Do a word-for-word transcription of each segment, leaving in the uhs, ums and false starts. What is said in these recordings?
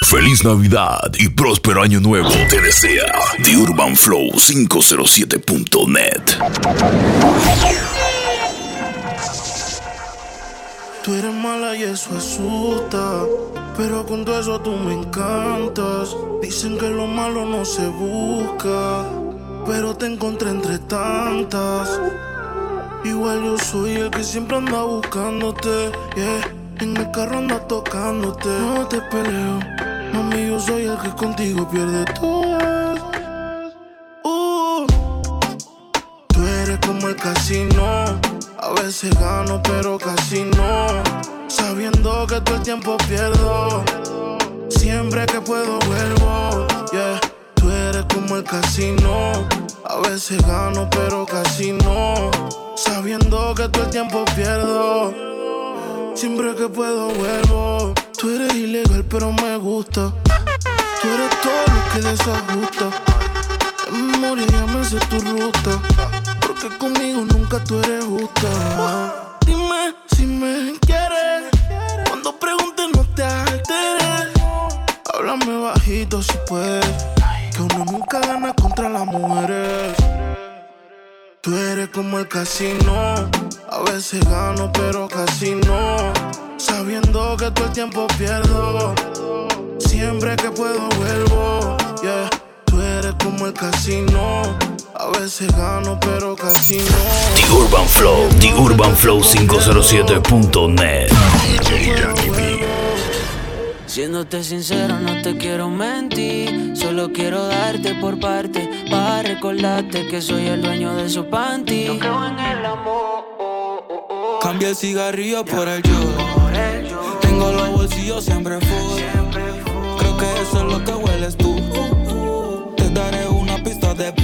Feliz Navidad y próspero año nuevo te desea The Urban Flow cinco cero siete punto net. Tú eres mala y eso asusta, pero con todo eso tú me encantas. Dicen que lo malo no se busca, pero te encontré entre tantas. Igual yo soy el que siempre anda buscándote, yeah. En el carro anda tocándote. No te peleo, mami, yo soy el que contigo pierde todo. Uh, tú eres como el casino. A veces gano, pero casi no. Sabiendo que todo el tiempo pierdo. Siempre que puedo vuelvo, yeah. Tú eres como el casino. A veces gano, pero casi no. Sabiendo que todo el tiempo pierdo. Siempre que puedo vuelvo. Tú eres ilegal, pero me gusta. Tú eres todo lo que desajusta. En memoria ya me sé tu ruta, porque conmigo nunca tú eres justa. Dime si me quieres. Cuando preguntes no te alteres. Háblame bajito si puedes, que uno nunca gana contra las mujeres. Tú eres como el casino. A veces gano, pero casi no. Sabiendo que todo el tiempo pierdo. Siempre que puedo vuelvo, yeah. Tú eres como el casino. A veces gano, pero casi no. The Urban Flow, The Urban Flow cinco cero siete punto net. Siéndote sincero, no te quiero mentir. Solo quiero darte por parte, para recordarte que soy el dueño de su panty. No creo en el amor. Cambia el cigarrillo por el yo. Tengo los bolsillos siempre full. Creo que eso es lo que hueles tú. Te daré una pista de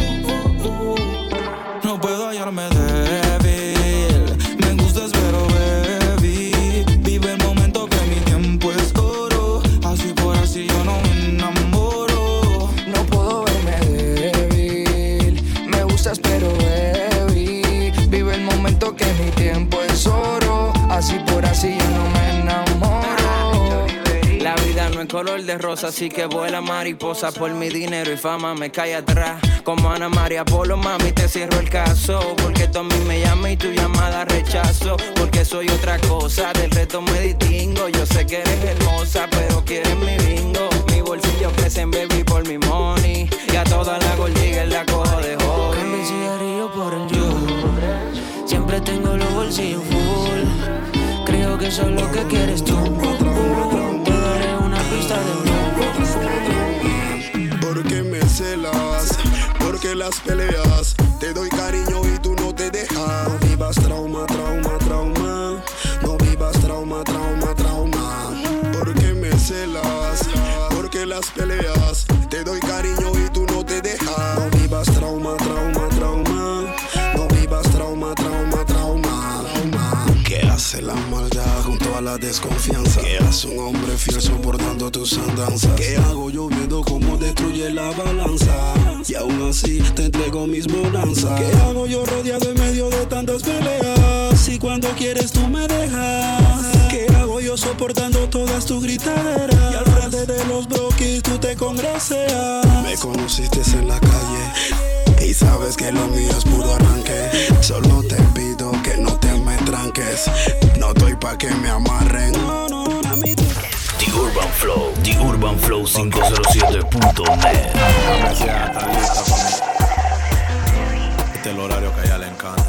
no puedo hallarme débil. Me gustas pero baby. Vive el momento que mi tiempo es oro. Así por así yo no me enamoro. No puedo verme débil. Me gustas pero baby. Vive el momento que mi tiempo es oro. Así por así yo no me enamoro. La vida no es color de rosa, así que vuela mariposa. Por mi dinero y fama me cae atrás. Como Ana María Polo, mami, te cierro el caso. Porque tú a mí me llamas y tu llamada rechazo. Porque soy otra cosa, del resto me distingo. Yo sé que eres hermosa, pero quieres mi bingo. Mi bolsillo crece en baby por mi money. Y a todas las gordigas la cojo de hobby. Cambio el cigarrillo por el yo. Siempre tengo los bolsillos full. Creo que eso es lo que quieres tú. Te daré una pista de no. Porque me celas, porque las peleas. Te doy cariño y tú no te dejas. No vivas trauma, trauma, trauma. No vivas trauma, trauma, trauma. Porque me celas, porque las peleas. Te doy cariño y tú no te dejas. No vivas trauma, trauma, trauma. No vivas trauma, trauma, trauma. ¿Qué hace la maldad junto a la desconfianza? ¿Qué hace un hombre fiel soportando tus andanzas? ¿Qué hago yo viendo cómo destruye la balanza? Y aún así te entrego mis bonanzas. ¿Qué hago yo rodeado en medio de tantas peleas? Si cuando quieres tú me dejas. ¿Qué hago yo soportando todas tus gritaderas? Y al frente de los broquis tú te congracias. Me conociste en la calle y sabes que lo mío es puro arranque. Solo te pido que no te me tranques. No estoy pa' que me amarren. No, no, a mí tú. The Urban Flow, The Urban Flow cinco cero siete punto net. La mesa está lista para mí. Este es el horario que a ella le encanta.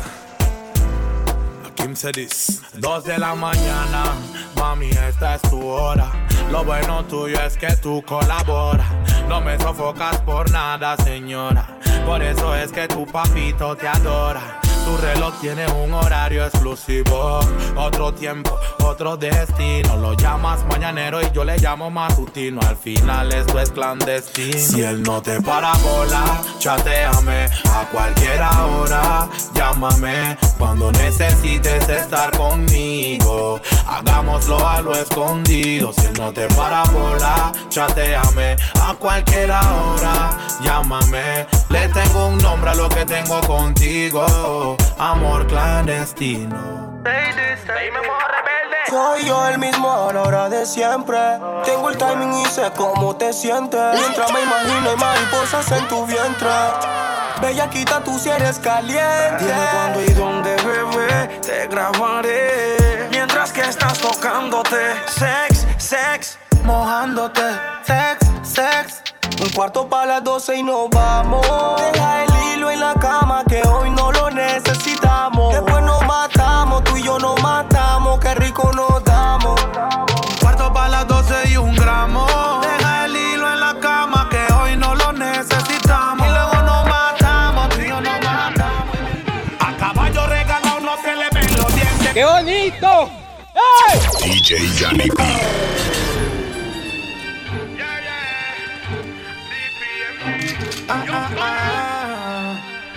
A Kim se dice dos de la mañana, mami, esta es tu hora. Lo bueno tuyo es que tú colaboras. No me sofocas por nada, señora. Por eso es que tu papito te adora. Tu reloj tiene un horario exclusivo. Otro tiempo, otro destino. Lo llamas mañanero y yo le llamo matutino. Al final esto es clandestino. Si él no te para bola, chatéame a cualquier hora. Llámame cuando necesites estar conmigo. Hagámoslo a lo escondido. Si él no te para bola, chatéame a cualquier hora. Llámame, le tengo un nombre a lo que tengo contigo. Amor clandestino. Soy yo el mismo a la hora de siempre. Tengo el timing y sé sé cómo te sientes. Mientras me imagino hay mariposas en tu vientre. Bellaquita, tú si eres caliente. Dime cuándo y dónde, bebé, te grabaré. Mientras que estás tocándote. Sex, sex, mojándote. Sex, sex. Un cuarto para las doce y nos vamos. Deja el hilo en la cama que hoy no lo necesitamos. Después nos matamos, tú y yo nos matamos. Qué rico nos damos. Un cuarto para las doce y un gramo. Deja el hilo en la cama que hoy no lo necesitamos. Y luego nos matamos, tú y yo nos matamos. A caballo regalado no se le ven los dientes. ¡Qué bonito! ¡Hey! D J Johnny P. Ah, ah, ah.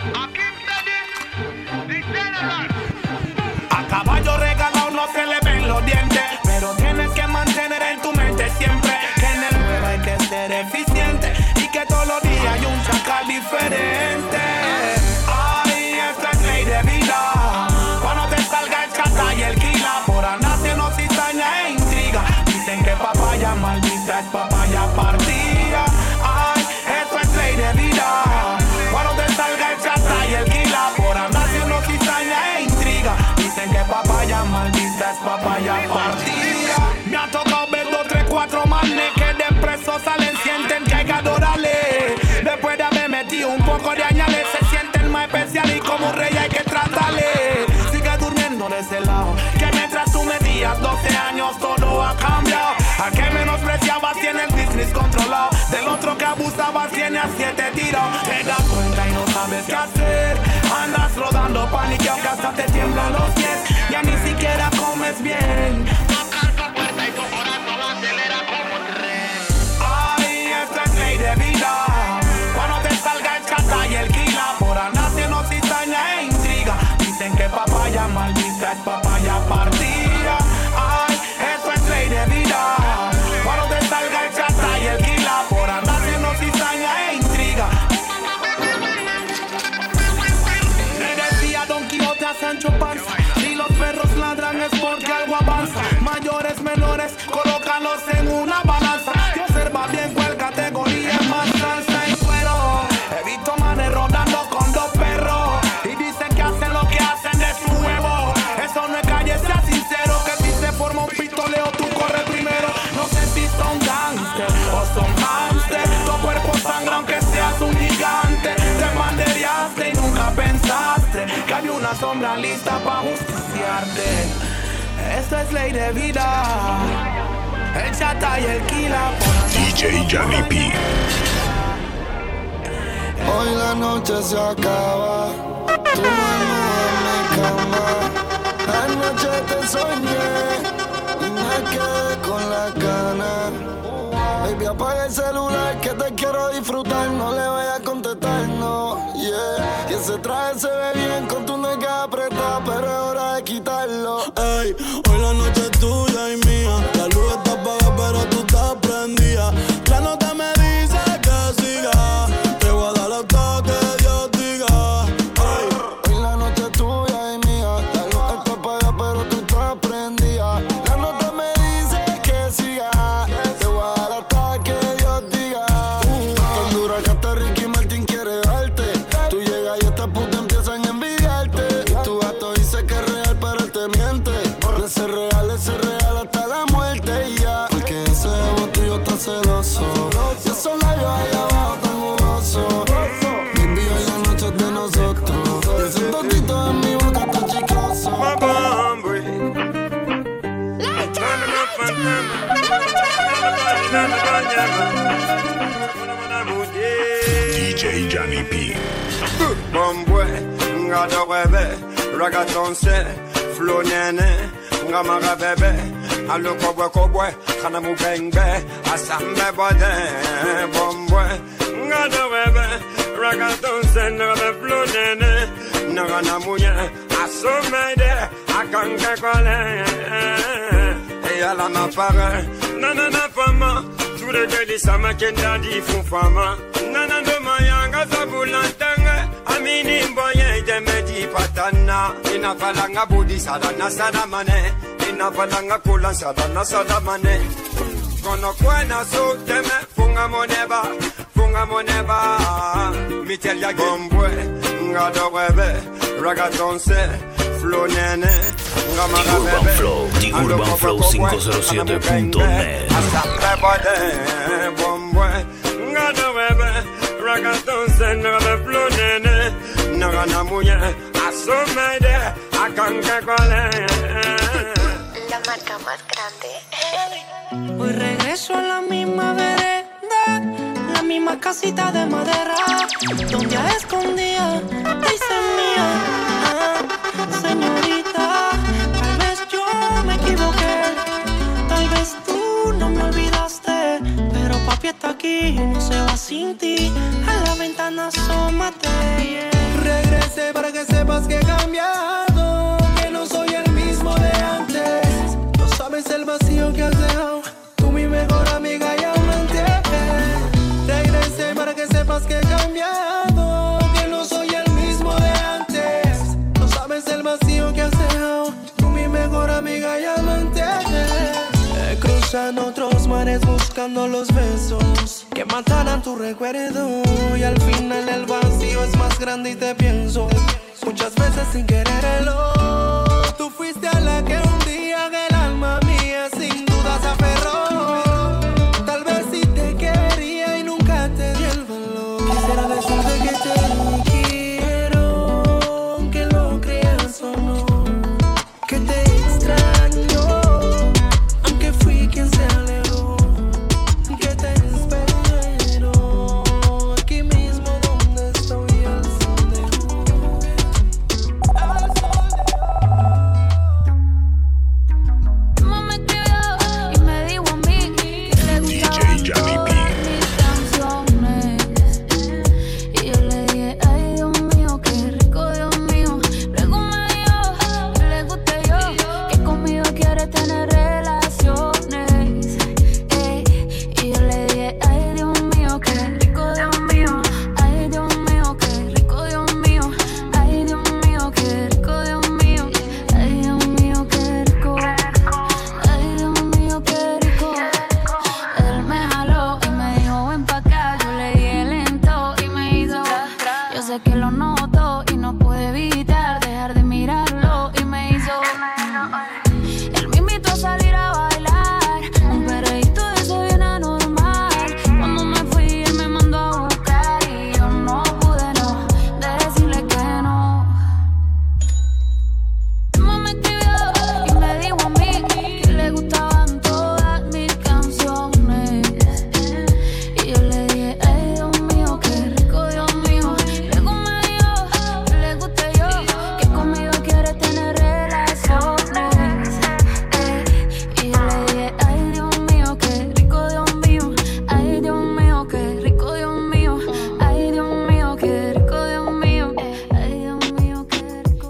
A caballo regalado no se le ven los dientes, pero tienes que mantener en tu mente siempre que en el juego hay que ser eficiente y que todos los días hay un chacal diferente. Ay, esta es ley de vida. Cuando te salga el chata y el kila, por andarse cizaña e intriga. Dicen que papaya maldita es papaya partida. Ay, esto es ley de vida. Cuando te salga el chata y el kila, por andar haciendo cizaña e intriga. Dicen que papaya maldita es papaya partida. Me ha tocado ver dos, tres, cuatro manes que de preso salen, sienten que hay que adorarle. Después de haber metido un poco de añales, se sienten más especial y como rey hay que tratarle. Sigue durmiendo de ese lado, que mientras tú metías doce años todo ha cambiado. A que menospreciabas tiene el business controlado. Del otro que abusabas tiene a siete tiros. Te das cuenta y no sabes qué hacer. Andas rodando paniqueado que hasta te tiemblan los pies. Ya ni siquiera comes bien. Tocar tu puerta y tu corazón acelera como un tren. Ay, esta es ley de vida. Cuando te salga el chata y el kila, por andar haciendo cizaña e intriga. Dicen que papaya maldita es papaya partida. Ay, esto es ley de vida. Cuando te salga el chata y el kila, por andar haciendo cizaña e intriga. Me decía Don Quijote a Sancho Panza, si los perros ladran es porque algo avanza. Mayores, menores, colócalos en una balanza. Y observa bien cuál categoría es más salsa y cuero. He visto manes rodando con dos perros y dicen que hacen lo que hacen de su huevo. Eso no es calle, sea sincero, que si se forma un pistoleo tú corres primero. No sé si son gangster o son hamster. Tu cuerpo sangra aunque seas un gigante. Te bandereaste y nunca pensaste que había una sombra lista para justiciarte. Esto es ley de vida. El chata y el kila. D J Johnny P. Hoy la noche se acaba. Tú desnuda en mi cama. Anoche te soñé y me quedé con la gana. Baby, apaga el celular que te quiero disfrutar. No le vayas a contestar, no, yeah. Y ese traje se ve bien con tu nega apretada, pero es hora de quitarlo. Ey, hoy la noche es tuya y mía. La luz está apagada, pero tú estás prendida. La nota me dice que siga. Te voy a dar hasta que Dios diga. Ey, hoy la noche es tuya y mía. La luz está apagada, pero tú estás prendida. La nota me dice que siga. Te voy a dar hasta que Dios diga. Uh, tan dura que hasta Ricky Martin quiere darte. Tú llegas y estas putas empiezan a envidiarte. Y tu gato dice que es real, pero él te miente. De ser real, es ser real hasta la muerte y ya. Porque ese ego tuyo está celoso. Y esos labios allá abajo tan jugosos. Baby, hoy la noche es de nosotros. Y ese totito en mi boca está chicloso. D J Johnny P. Bombwe, nga do rebe, ragaton se, flow nene, nga maga bebe, alo kobwe kobwe, kana mu bengbe, asambe bode. Bombwe, nga do rebe, ragaton se, nga be flow nene, nga na munye, asomede, akanke kole. Eya la ma pare, nanana fama, tout le geli sama kenda di fou fama. Nana do mayanga zabulantanga amini mboye demedi patana ina falanga budi sadana sadamane ina falanga kula sadana sadamane kono kwena so teme funga moneba funga moneba mi tell ya bombwe ngado webe ragaton se flow nene ngama The Urban Flow, The Urban Flow cinco cero siete punto net. asambe bode bombwe ngado webe ragaton se ngama flow nene ngana muye asomede akanke kole. La marca más grande. Hoy regreso a la misma vereda, la misma casita de madera, donde a escondida te hice mía. Ah, señorita, tal vez yo me equivoqué, tal vez tú no me olvidaste, pero papi está aquí y no se va sin ti. A la ventana asómate. Yeah. Regrese para que sepas que he cambiado, que no soy el mismo de antes. No sabes el vacío que has dejado, tú mi mejor amiga y aún no entiendes. Regrese para que sepas que he cambiado, que no soy el mismo de antes. No sabes el vacío que has dejado, tú mi mejor amiga y aún no entiendes. Eh, cruzan otros mares buscando los besos que matarán tu recuerdo, y al final el vacío es más grande y te pienso muchas veces sin quererlo. Tú fuiste a la que un día el alma mía sin duda se aferró. Tal vez sí te quería y nunca te di el valor. Quisiera decirte que te quiero, aunque lo creas o no, que te extraño, aunque fui quien se alejó, que te espero aquí mismo donde estoy al sol de Mamá me escribió y me dijo a mí que le gustaban todas mis canciones. Y yo le dije, ay Dios mío, qué rico, Dios mío. Luego me dijo que le guste yo, que conmigo quiere tener relaciones. Ey, y yo le dije, ay Dios mío, qué rico, Dios mío. Ay Dios mío, qué rico, Dios mío. Ay Dios mío, qué rico, Dios mío. Ay Dios mío, qué rico. Ay Dios mío, qué rico. Él me jaló y me dijo ven pa' acá. Yo le dije lento y me hizo. Yo sé que lo noto y no pude evitar dejar de mirarlo y me hizo. Él me invitó a salir a bailar, un perreíto de eso bien anormal. Cuando me fui él me mandó a buscar y yo no pude no decirle que no. Mamá me escribió y me dijo a mí que le gustaban todas mis canciones. Y yo le dije, ay Dios mío, qué rico, Dios mío. Luego me dijo que le guste yo, que conmigo quiere tener relaciones. Eh, y yo le dije, ay Dios mío, qué rico, Dios mío. Ay Dios mío, qué rico, Dios mío. Ay Dios mío, qué rico, Dios mío. Ay Dios mío, qué rico.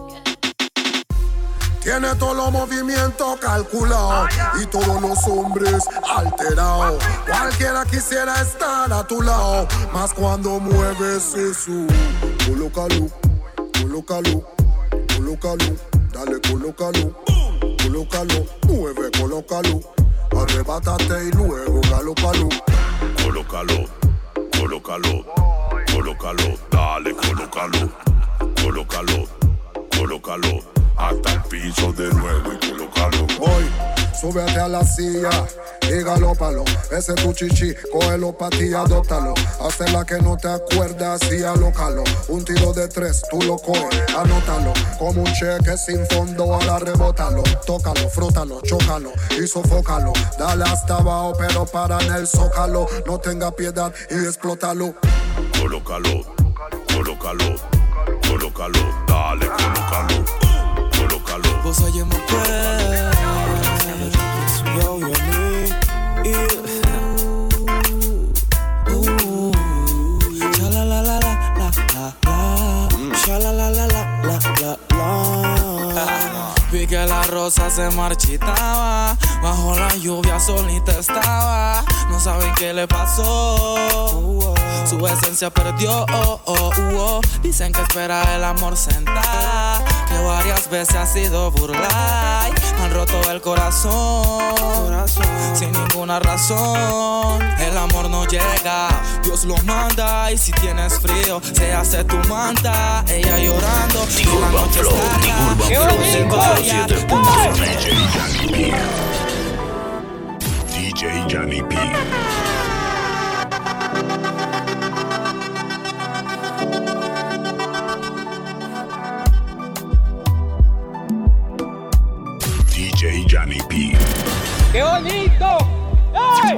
Tiene todos los movimientos calculados y todos los hombres alterados. Cualquiera quisiera estar a tu lado, más cuando mueves eso. Colócalo, colócalo, colócalo, dale, colócalo, colócalo, mueve, colócalo, arrebátate y luego galópalo. Colócalo, colócalo, colócalo, dale, colócalo, colócalo, colócalo, hasta el piso de nuevo y colócalo. Hoy, súbete a la silla y galópalo. Ese tu chichi, cógelo pa' ti y adóptalo. Hazla que no te acuerdas y alócalo. Un tiro de tres, tú lo coges, anótalo. Como un cheque sin fondo, ahora rebótalo. Tócalo, frótalo, chócalo y sofócalo. Dale hasta abajo, pero para en el zócalo. No tenga piedad y explótalo. Colócalo, colócalo, colócalo, dale, colócalo, colócalo. Vos oye my prayer, yo, yo, me, yeah. Ooh, sha la la la la la la la, sha la la la la la la la. Vi que la rosa se marchitaba, bajo la lluvia solita estaba, no saben qué le pasó. su esencia perdió. Oh, oh, uh, oh. Dicen que espera el amor sentada, que varias veces ha sido burlada. Me han roto el corazón, corazón sin ninguna razón. El amor no llega, Dios lo manda. Y si tienes frío, se hace tu manta. Ella llorando, The Urban Flow, The Urban Flow cinco cero siete punto net. D J Johnny P. D J Johnny P. ¡Qué bonito! ¡Ey!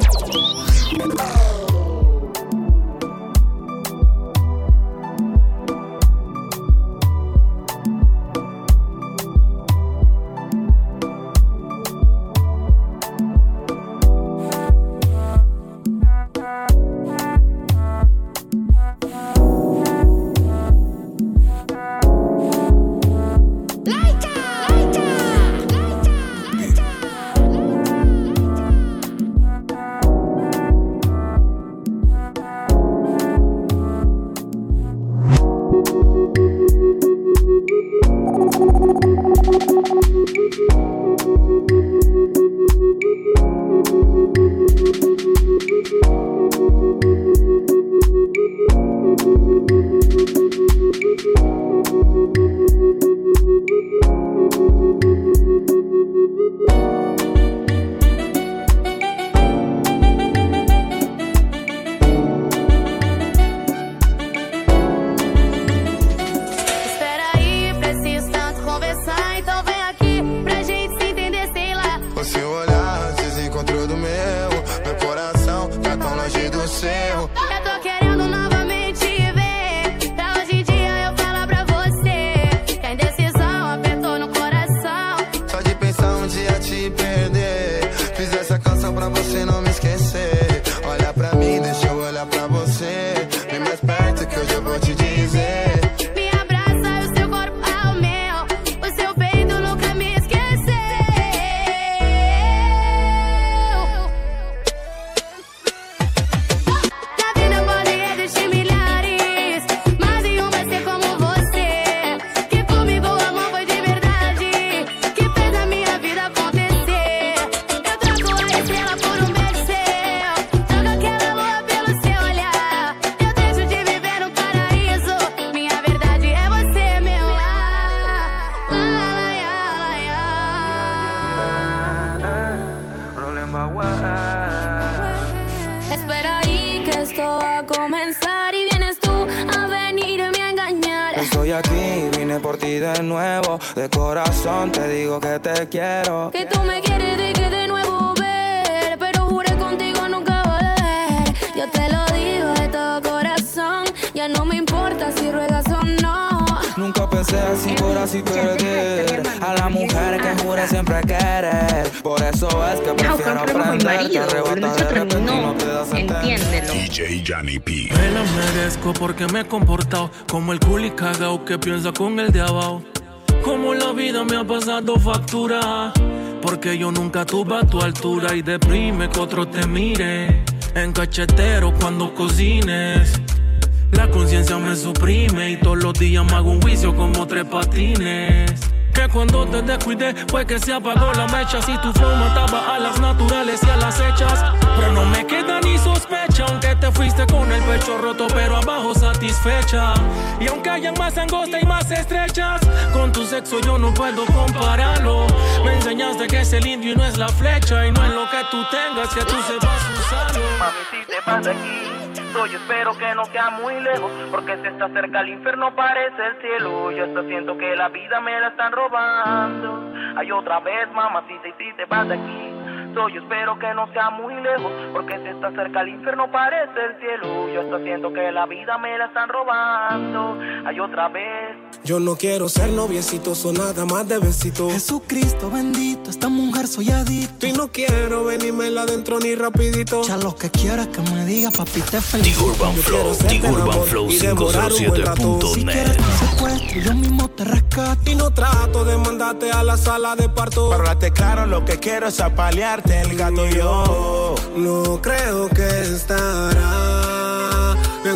Espera ahí que esto va a comenzar y vienes tú a venirme a engañar. Estoy aquí, vine por ti de nuevo. De corazón te digo que te quiero. Que tú me quieres de que de nuevo ver, pero juré contigo nunca volver. Yo te lo digo de todo corazón, ya no me importa si ruegas o no. Nunca pensé así por así perder a la mujer que jura siempre querer. Por eso es que prefiero aprenderte, arrebatar de repente y no te das a entender. D J Johnny P. Me la merezco porque me he comportado como el culi cagao que piensa con el de abajo. Como la vida me ha pasado factura, porque yo nunca tuve a tu altura. Y deprime que otro te mire en cachetero cuando cocines. La conciencia me suprime y todos los días me hago un juicio como tres patines. Que cuando te descuidé fue que se apagó la mecha. Si tu flow mataba a las naturales y a las hechas. Pero no me queda ni sospecha, aunque te fuiste con el pecho roto pero abajo satisfecha. Y aunque hayan más angostas y más estrechas, con tu sexo yo no puedo compararlo. Me enseñaste que es el indio y no es la flecha. Y no es lo que tú tengas que tú sepas usarlo. Mami, si te vas de aquí, yo espero que no sea muy lejos, porque si está cerca el infierno parece el cielo. Yo hasta siento que la vida me la están robando. Ay, otra vez, mamacita, y si te vas de aquí, yo espero que no sea muy lejos, porque si está cerca el infierno parece el cielo. Yo hasta siento que la vida me la están robando. Ay, otra vez. Yo no quiero ser noviecito, son nada más de besito. Jesucristo bendito, esta mujer soy adicto. Y no quiero venírmela adentro ni rapidito. Ya lo que quieras que me diga, papi, te felicito. The Urban Flow, The Urban Flow cinco cero siete punto net. Si quieres te secuestro, yo mismo te rescato. Y no trato de mandarte a la sala de parto. Para hablarte claro, lo que quiero es apalearte el gato y yo. No creo que estará bien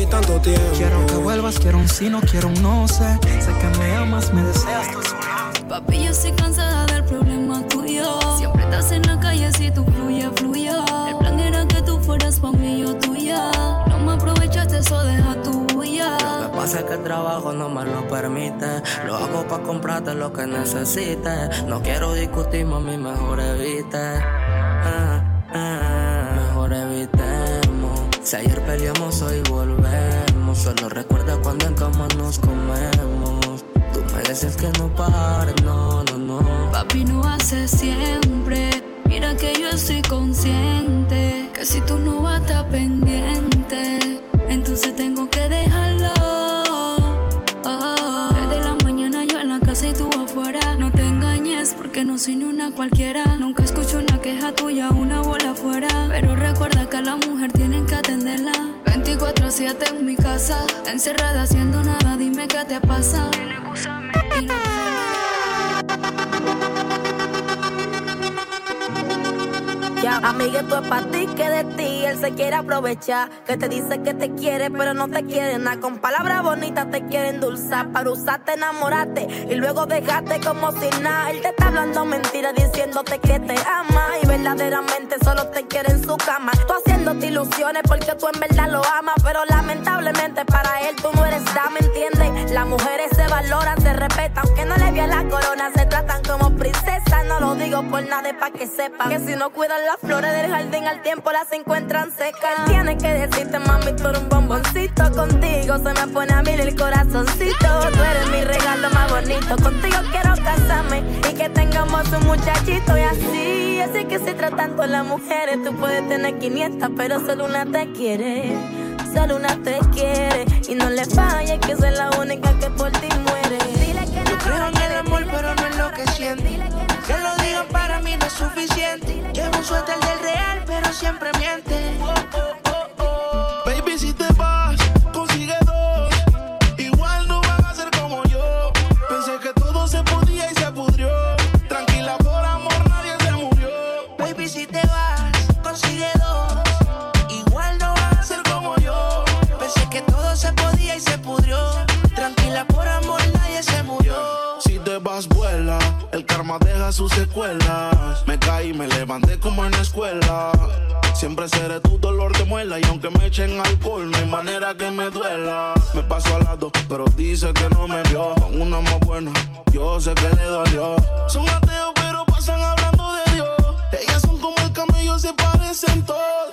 y tanto tiempo. Quiero que vuelvas, quiero un sí, no quiero un no sé. Sé que me amas, me deseas tú solo. Papi, yo estoy cansada del problema tuyo. Siempre estás en la calle si tú fluye, fluye. El plan era que tú fueras pa' mí y yo tuya. No me aprovechaste, eso deja tu huella. Lo que pasa es que el trabajo no me lo permite. Lo hago pa' comprarte lo que necesites. No quiero discutir, mami, mejor evite. Ah, ah, mejor evitemos. Si ayer peleamos, hoy volvemos. Solo recuerda cuando en cama nos comemos. Tú me dices que no pares, no, no, no. Papi, no hace siempre. Mira que yo estoy consciente que si tú no vas a estar pendiente, entonces tengo que dejarlo. Oh, desde la mañana yo en la casa y tú afuera. No te engañes porque no soy ni una cualquiera. Nunca escucho una queja tuya, una bola afuera. Pero recuerda que a la mujer tienen que atenderla veinticuatro siete en mi casa. Encerrada haciendo nada, dime qué te pasa. Y no Ya, amiguito, es para ti que de ti él se quiere aprovechar. Que te dice que te quiere, pero no te quiere nada. Con palabras bonitas te quiere endulzar. Para usarte, enamorarte y luego dejarte como si nada. Él te está hablando mentiras, diciéndote que te ama. Y verdaderamente solo te quiere en su cama. Tú haciéndote ilusiones porque tú en verdad lo amas. Pero lamentablemente para él tú no eres dama, ¿entiendes? Las mujeres se valoran, se respetan. Aunque no le vean la corona, se tratan como princesas. No lo digo por nada, es pa' que sepan que si no cuidan las flores del jardín al tiempo las encuentran secas. Él tiene que decirte, mami, tú eres un bomboncito. Contigo se me pone a mí el corazoncito. Tú eres mi regalo más bonito. Contigo quiero casarme y que tengamos un muchachito. Y así, así que se tratan con las mujeres. Tú puedes tener quinientas, pero solo una te quiere. Solo una te quiere. Y no le falles que soy la única que por ti muere. Dile que no. Yo creo en el amor, pero no es lo que siente. Que lo digan para mí no es suficiente. Llevo un suéter del real, pero siempre miente. Oh, oh, oh, oh. Baby, si te vas, consigue dos. Igual no van a ser como yo. Pensé que todo se podía y se pudrió. Tranquila, por amor nadie se murió. Baby, si te vas, consigue dos. Igual no van a ser como yo. Pensé que todo se podía y se pudrió. Tranquila, por amor nadie se murió. Si te vas, vuela. El karma deja sus secuelas. Me caí, me levanté como en la escuela. Siempre seré tu dolor de muela. Y aunque me echen alcohol, no hay manera que me duela. Me paso al lado, pero dice que no me vio. Con una más buena, yo sé que le dolió. Son ateos, pero pasan hablando de Dios. Ellas son como el camello, se parecen todos.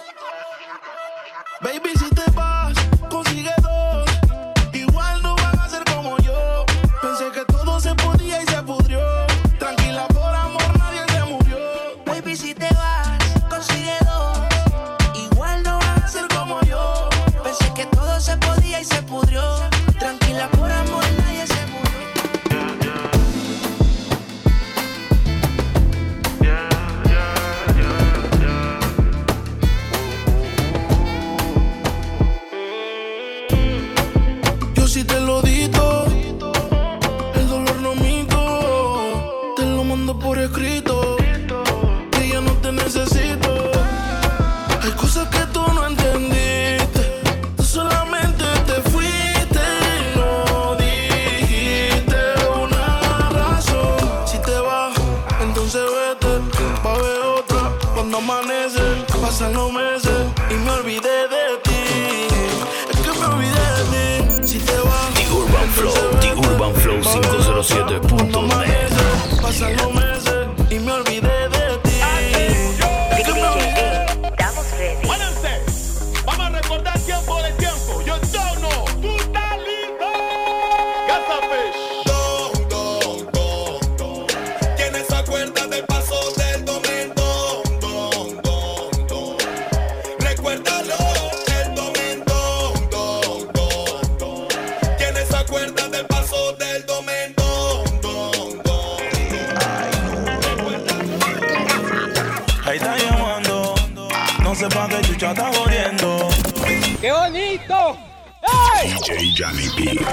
Baby, si te vas, consigue dos. Igual no van a ser como yo. Pensé que todo se podía y se pudrió. Tranquila, por amor nadie se murió. Baby, si te vas, consigue dos. Igual no vas a ser como yo. Pensé que todo se podía y se pudrió. Tranquila, por amor nadie se murió. Yo sí te lo dito. El dolor no minto. Te lo mando por escrito. Que ya no te necesito. Hay cosas que tú no entendiste. Tú solamente te fuiste y no dijiste una razón. Si te vas, entonces vete. Va a haber otra cuando amanece. Pasan los meses y me olvidé de ti. Es que me olvidé de ti. Si te vas, The Urban Flow, The Urban Flow cinco cero siete punto net. pasan los meses y me olvidé de ti. Es que me olvidé. Buénense, vamos a recordar tiempo de tiempo. Yo no, tú estás listo. Gazafish. Don, don, don, don. ¿Quiénes se acuerdan del paso del domingo? Don, don, don. Recuérdalo, el domingo. Don, don, don. ¿Quiénes se acuerdan del paso del domingo? Don, don. Ahí está llamando. No sé pa' qué chucha está jodiendo. ¡Qué bonito! ¡Hey! D J Johnny B.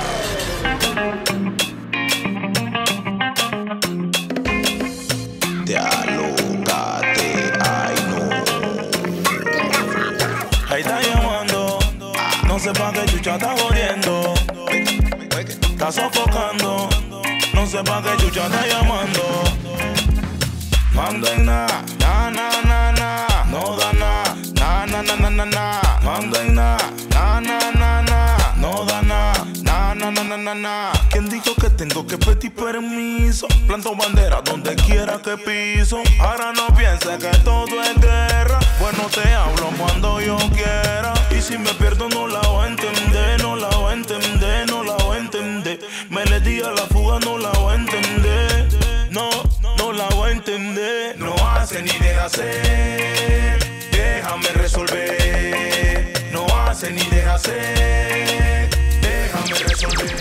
Ahí está llamando. No No sé pa' qué chucha está jodiendo. Está sofocando. No sé pa' qué chucha está llamando. Manda en na, na, na, na, na. No da na, na, na, na, na, na, na. Manda en na, na, na, na, na. No da na, na, na, na, na, na, na. ¿Quién dijo que tengo que pedir permiso? Planto bandera donde quiera que piso. Ahora no pienses que todo es guerra. Bueno, te hablo cuando yo quiera. Y si me pierdo no la voy a entender. No la voy a entender, no la voy a entender. Me le di a la fuga, no la voy a entender. No, no la voy a entender. No hace ni deja hacer. Déjame resolver. No hace ni deja hacer. Déjame resolver.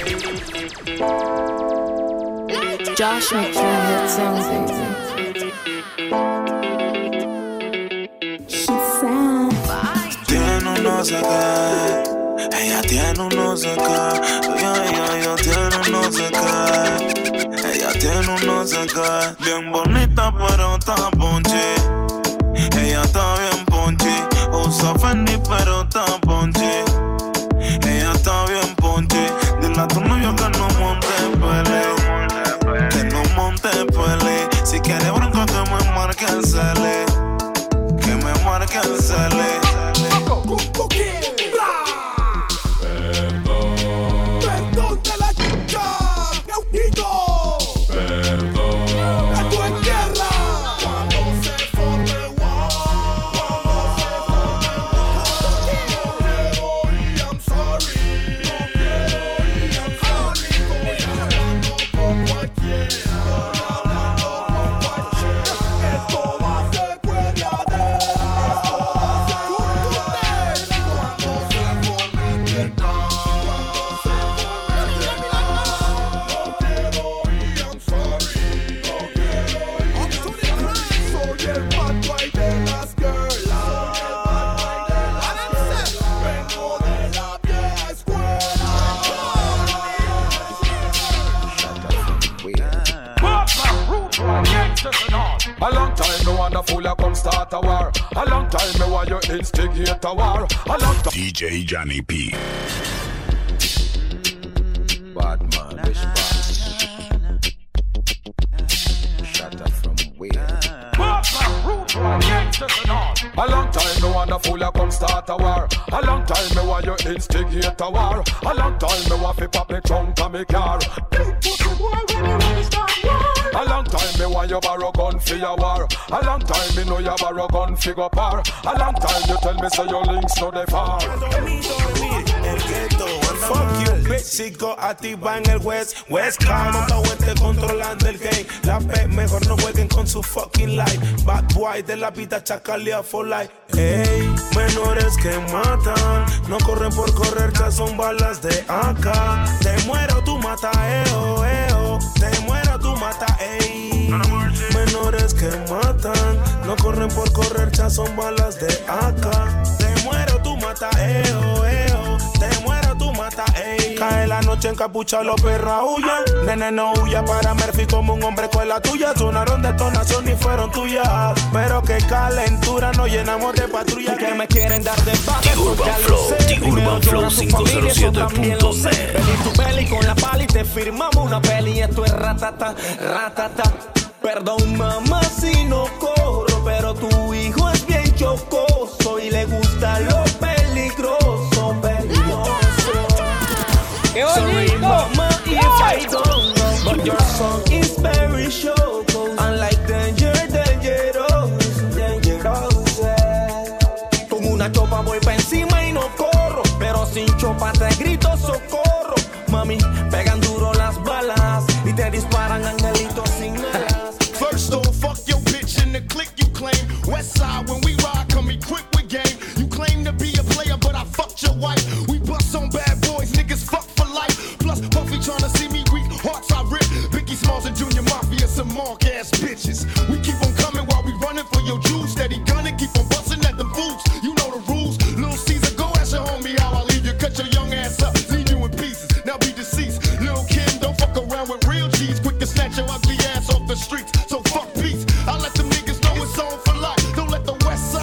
Josh makes your hit songs, baby. She's sad. Tiene un no sé qué. Ella tiene un no sé qué. Ella, ella, ella tiene un no sé qué. Ella tiene un no sé qué. Bien bonita pero está ponche. Ella está bien ponche. Usa Fendi pero está ponche. Ella está bien ponche. Dile a tu novio que no monte pele. Que no monte pele. Si quiere bronca que me marque el cele. Que me marque el cele. Perdón de la chica, Neutito. Perdón. Esto es guerra. Cuando se forme war. Cuando se forme war. No quiero y I'm sorry. No quiero y I'm sorry. Estoy hablando con cualquiera. Hablando con cualquiera. Esto va a ser cueriadera. Esto va a ser cueriadera. Cuando se forme guerra. A long time me wanna fool you come start a war. A long time me want you instigate a war. A long time D J Johnny P. Bad man, wish bad. Shut up from where? A long time me wanna fool you come start a war. A long time me want you instigate a war. A long time me want fi pop me trunk and me car. A long time me want you borrow gun for your war. A long time me know you borrow gun for go par. A long time you tell me say your links no they far. Fuck you, bitch, sigo activa en el West West Coast, monta huete controlando el game. La P, mejor no jueguen con su fucking life. Bad boy de la vida chacalea for life. Ey, menores que matan, no corren por correr, ya son balas de A K. Te muero, tú mata, eo, eo. Te muero, tú mata, ey. Menores que matan, no corren por correr, ya son balas de A K. Te muero, tú mata, eo, eo. Te muero, tú mata, ey. Cae la noche encapucha, los perros huyan. Nene no huya para Murphy como un hombre con la tuya. Sonaron detonación y fueron tuyas. Pero qué calentura, nos llenamos de patrulla. Que me quieren dar de baja. The Urban Flow, The Urban Flow cinco cero siete punto net. Peli tu peli con la pali te firmamos una peli. Esto es ratata, ratata. Perdón mamá si no corro, pero tu hijo es bien chocoso y le gusta lo peligroso, peligroso. Sorry mama if I don't know, but your song is very choco. Unlike danger, dangerous, dangerous. Con una chopa voy pa' encima y no corro, pero sin chopa te grito socorro. Mami, pegan duro las balas y te disparan angelitos sin alas. First off, fuck your bitch in the clique you claim. West side, when we ride, come equipped with game. You claim to be a player, but I fucked your wife. We bust on bad boys, niggas fuck for life. Plus, Puffy tryna see me weak, hearts I rip. Biggie Smalls and Junior Mafia, some mark ass bitches. We keep on coming while we running for your juice. Steady gunning, keep on busting at the fools. You know the rules. Lil Caesar, go ask your homie how I leave you. Cut your young ass up, leave you in pieces. Now be deceased. Lil Kim, don't fuck around with real cheese. Quick to snatch your ugly ass off the streets. So fuck peace. I let them niggas know it's on for life. Don't let the West Side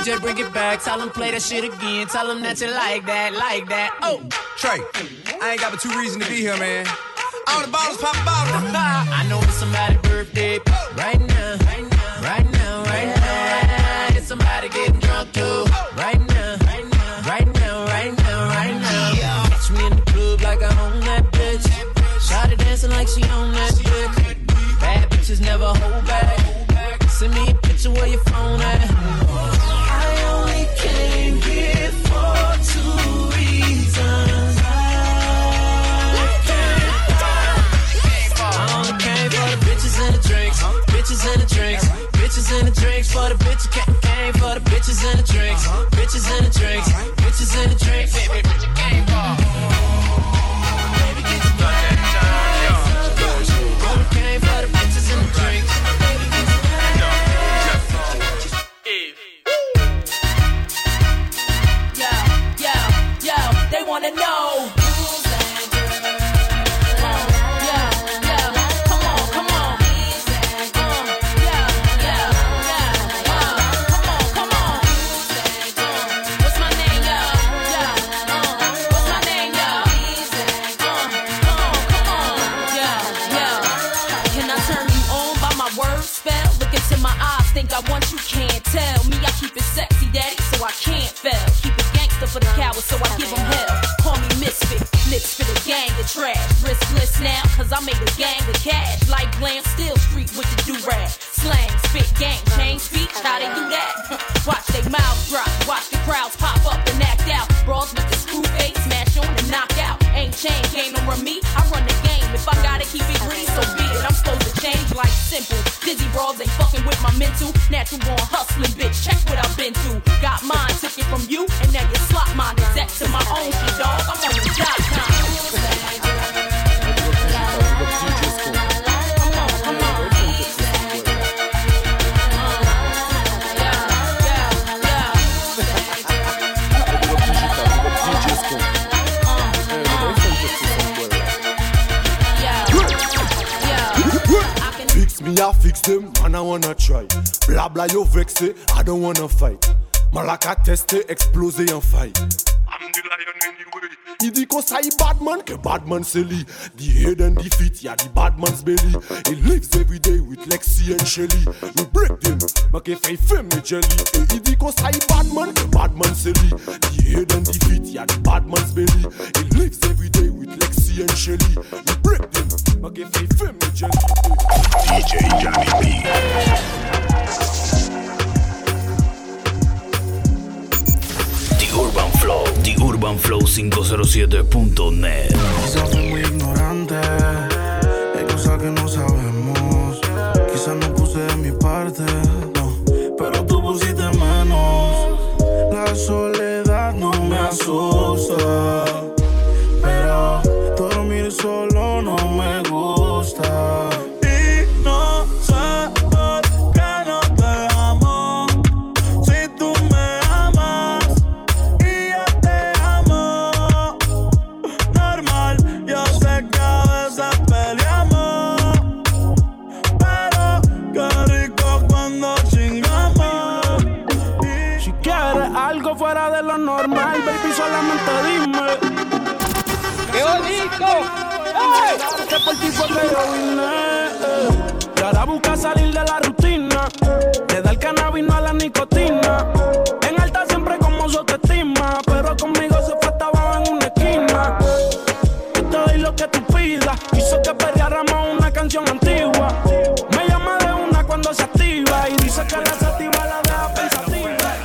J, bring it back. Tell him play that shit again. Tell him that you like that, like that. Oh, Trey, I ain't got but two reasons to be here, man. All the bottles pop bottles. I know it's somebody's birthday right now, right now, right now, right now. It's somebody getting drunk too right now, right now, right now, right now, right now. Catch me in the club like I own that bitch. Shawty dancing like she own that dick. Bad bitches never hold back. Send me a picture where your phone at. I only came here for two reasons. I only came for the bitches and the drinks. Bitches and the drinks. Bitches and the drinks for the bitches. Came for the bitches and the drinks. Bitches and the drinks. Bitches and the drinks. Baby, bitch, you came for. Baby, get your butt that time. Only came for the bitches and the drinks. They wanna know who's that girl? Uh, yeah, yeah. Come on, come on. Who's that girl? Uh, yeah, yeah, yeah. Uh, come on, come on. Who's that girl? What's my name, y'all? Yeah. Uh, what's my name, y'all? Who's that girl? Uh, come on, come on. Yeah, yeah. Can I turn you on by my word spell? Look into my eyes, think I want you, can't tell me. I keep it sexy, daddy, so I can't fail. Keep it gangster for the cowards, so I give them hell. Call me misfit, lips for the gang of trash. Riskless now, cause I made a gang of cash. Like glam, still street with the do-rag. Slang, spit, gang, change speech, how they do that? Watch they mouths drop, watch the crowds pop up and act out. Brawls with the screw face, smash on and knock out. Ain't chain game to run me, I run the game. If I gotta keep it green, so be it. I'm supposed to change like simple. Dizzy brawls ain't fucking with my mental. Natural born hustling, bitch, check what I've been through. Got mine, took it from you, and now you slot mine. Exact to my own shit, dog. I'm on the dot com. Fix me, I fix them, man, I wanna try. Blah blah, you vexé, I don't wanna fight. Malaka testé, explosé en fight. I'm the lion anyway. Il dit qu'on ça y badman, que badman c'est lui. The head and the feet, yeah, the badman's belly. He lives every day with Lexi and Shelly. We break them, but que fait femme me jelly. Et il dit qu'on ça y badman, que badman c'est lui. The head and the feet, yeah, the badman's belly. He lives every day with Lexi and Shelly. We break them, but que fait femme me jelly. D J Johnny B. The Urban Flow, The Urban Flow cinco cero siete punto net. Quizás soy muy ignorante, hay cosas que no sabemos. Quizás no puse de mi parte, no, pero tú pusiste menos. La soledad no me asusta, pero todo dormir solo no me gusta. Fuera de lo normal, baby, solamente dime. ¡Qué bonito! ¡Hey! Que por ti fue que yo vine. Eh. Y ahora busca salir de la rutina. Le da el cannabis, no a la nicotina. En alta siempre como su autoestima. Pero conmigo se fue hasta abajo en una esquina. Yo te doy lo que tú pidas. Hizo que perreáramos una canción antigua. Me llama de una cuando se activa. Y dice que la sativa la deja pensativa.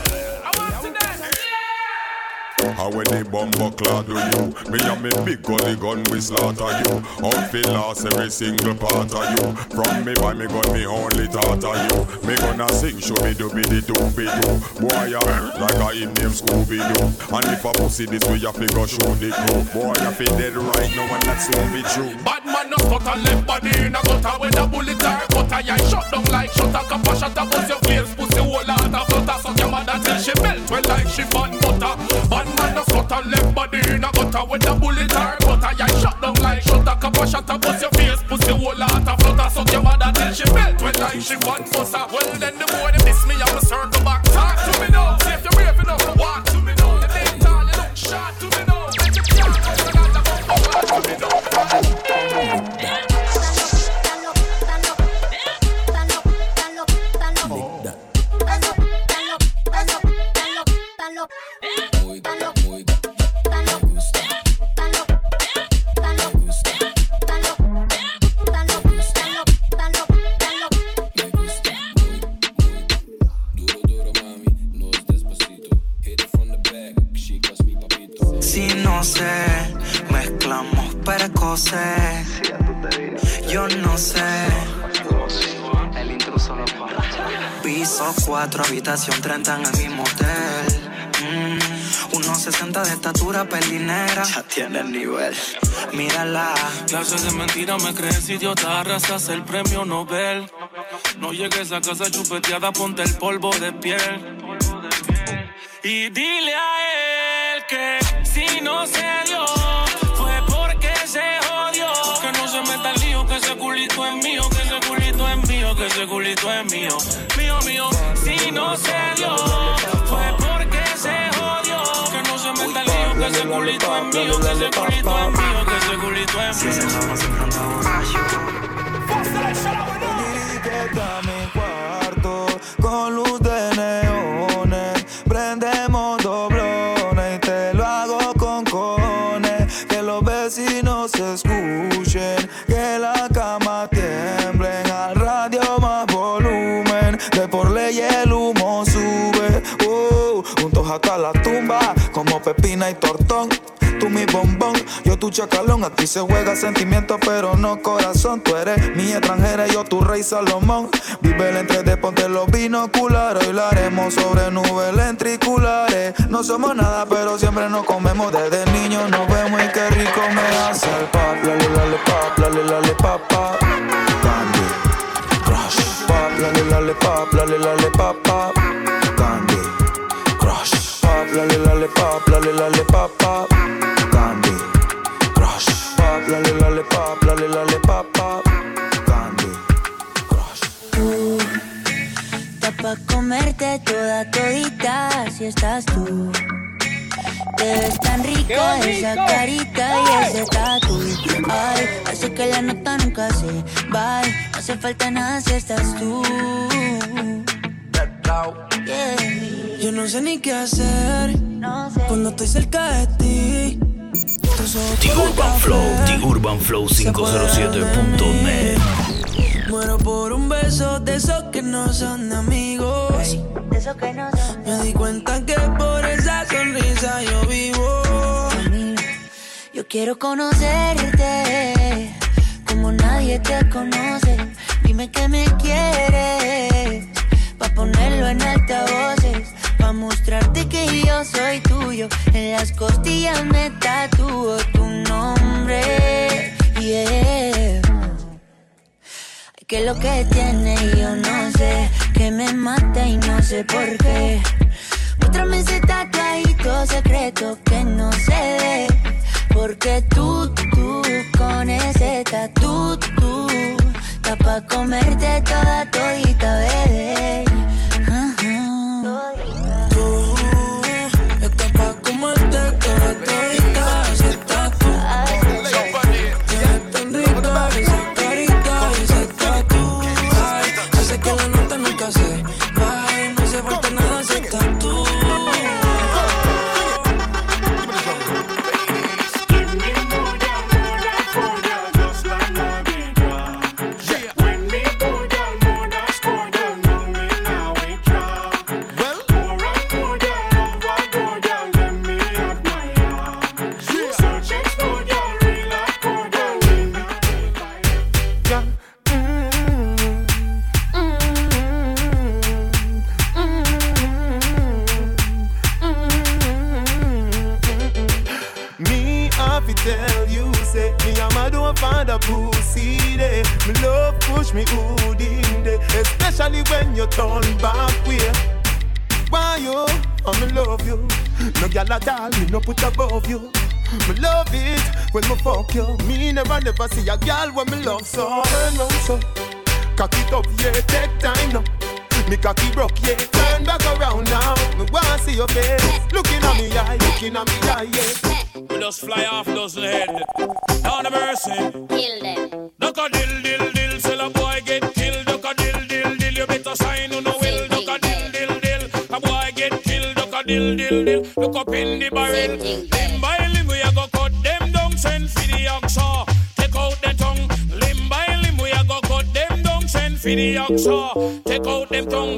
And when the bumper clad do you, me and me big gully gun we slaughter you. Outfit lost every single part of you. From me by me gun me only thought of you. Me gonna sing show me do be the do be do. Boy I like a him name Scooby Doo. And if I pussy this way you figure show the crew. Boy I feel dead right now and that's soon be true. Bad man no stutter left body in a gutter with a bullet or cutter. Yeah shut down like shut a cap a shot a bust your face. Pussy whole heart a flutter. Suck your mother till she melt well like she fun butter. Bad man no stutter left body in a gutter with a bullet or cutter. Yeah shut down like shut a cap a shot a bust your face. Pussy whole heart a flutter. Suck your mother till she melt well like she fun butter. Well then the boy they miss me and me circle back. Talk to me now. para coser. Yo no sé. El intruso lo para. Piso cuatro, habitación treinta en el mismo hotel. Mm, uno sesenta de estatura, pelinera. Ya tiene el nivel. Mírala. Clases de mentira me crees idiota, arrasas el premio Nobel. No llegues a casa chupeteada, ponte el polvo de piel. Y dile a él que si no se dio, fue porque se jodió. Que no se meta el lío, que ese culito es mío, que ese culito es mío, que ese culito es mío. Mío, mío, si no se dio, fue porque se jodió. Que no se meta el lío, que ese culito es mío, que ese culito es mío, que ese culito es mío. Si se llama siempre anda borracho. Dirigete a mi cuarto con luz de neones. Prendemos doblones y te lo hago con cojones. Que los vecinos se escuchen, que la cama tiemblen. Al radio más volumen, de por ley el humo sube. Uh, juntos hasta la tumba, como Pepina y Tortón. Tú mi bombón, yo tu chacalón. Aquí se juega sentimiento pero no corazón. Tú eres mi extranjera y yo tu rey Salomón. Vive el entre de ponte los binoculares. Hoy lo haremos sobre nubes lentriculares. No somos nada pero siempre nos comemos. Desde niños nos vemos y qué rico me hace el pop. Lale lale pop, lale lale pop pop. Candy Crush. Pop, lale lale pop, lale lale pop pop. Candy Crush. Pop, lale lale pop, lale lale pop pop. Candy Crush. Pop, lale lale pop, lale lale pop pop. Candy Crush. Tú, está pa' comerte toda todita si estás tú. Te ves tan rica esa carita y ese tatu. Ay, hace que la nota nunca se va. No hace falta nada si estás tú. Yeah. Yo no sé ni qué hacer no sé. cuando estoy cerca de ti. The Urban Flow, The Urban Flow cinco cero siete punto net. Muero por un beso de esos que no son amigos. De esos que no son. Me di cuenta que por esa sonrisa yo vivo. Yo quiero conocerte como nadie te conoce. Dime que me quieres pa' ponerlo en altavoces, pa' mostrarte que yo soy tuyo. En las costillas me tatúo tu nombre, yeah. Que lo que tiene yo no sé, que me mata y no sé por qué. Muéstrame ese tatuajito secreto que no se ve. Porque tú, tú, con ese tatu, tú, está pa' comerte toda todita, bebé. Tú, está pa' comerte toda todita, ese tatu. Eres tan rica, esa carita, ese tatu. Ay, hace que la nota nunca se vaya. No hace falta nada, ese tatu. Tell you, say me and my don't find a pussy there. Me love push me hood in there, especially when you turn back way. Why you? I me love you. No gyal at all, me no put above you. Me love it when me fuck you. Me never never see a gyal when me love so. Turn round so, cock it up yeah, take time now. Me cocky broke, yeah. Turn back around now. Me wanna see your face. Looking at me eye, looking at me eye, yeah. We just fly off those head. Down the mercy. Kill them. Duck a dill, dill, dill. Sell a boy get killed. Duck a dill, dill, dill. You better sign on the will. Duck a dill, dill, dill. A boy get killed. Duck a dill, dill, dill. Look up in the barrel. Limb by limb, we a go cut them down. Send for the oxa. Take out the tongue. Limb by limb, we a go cut them down. Send for the oxa. Take out them tongue.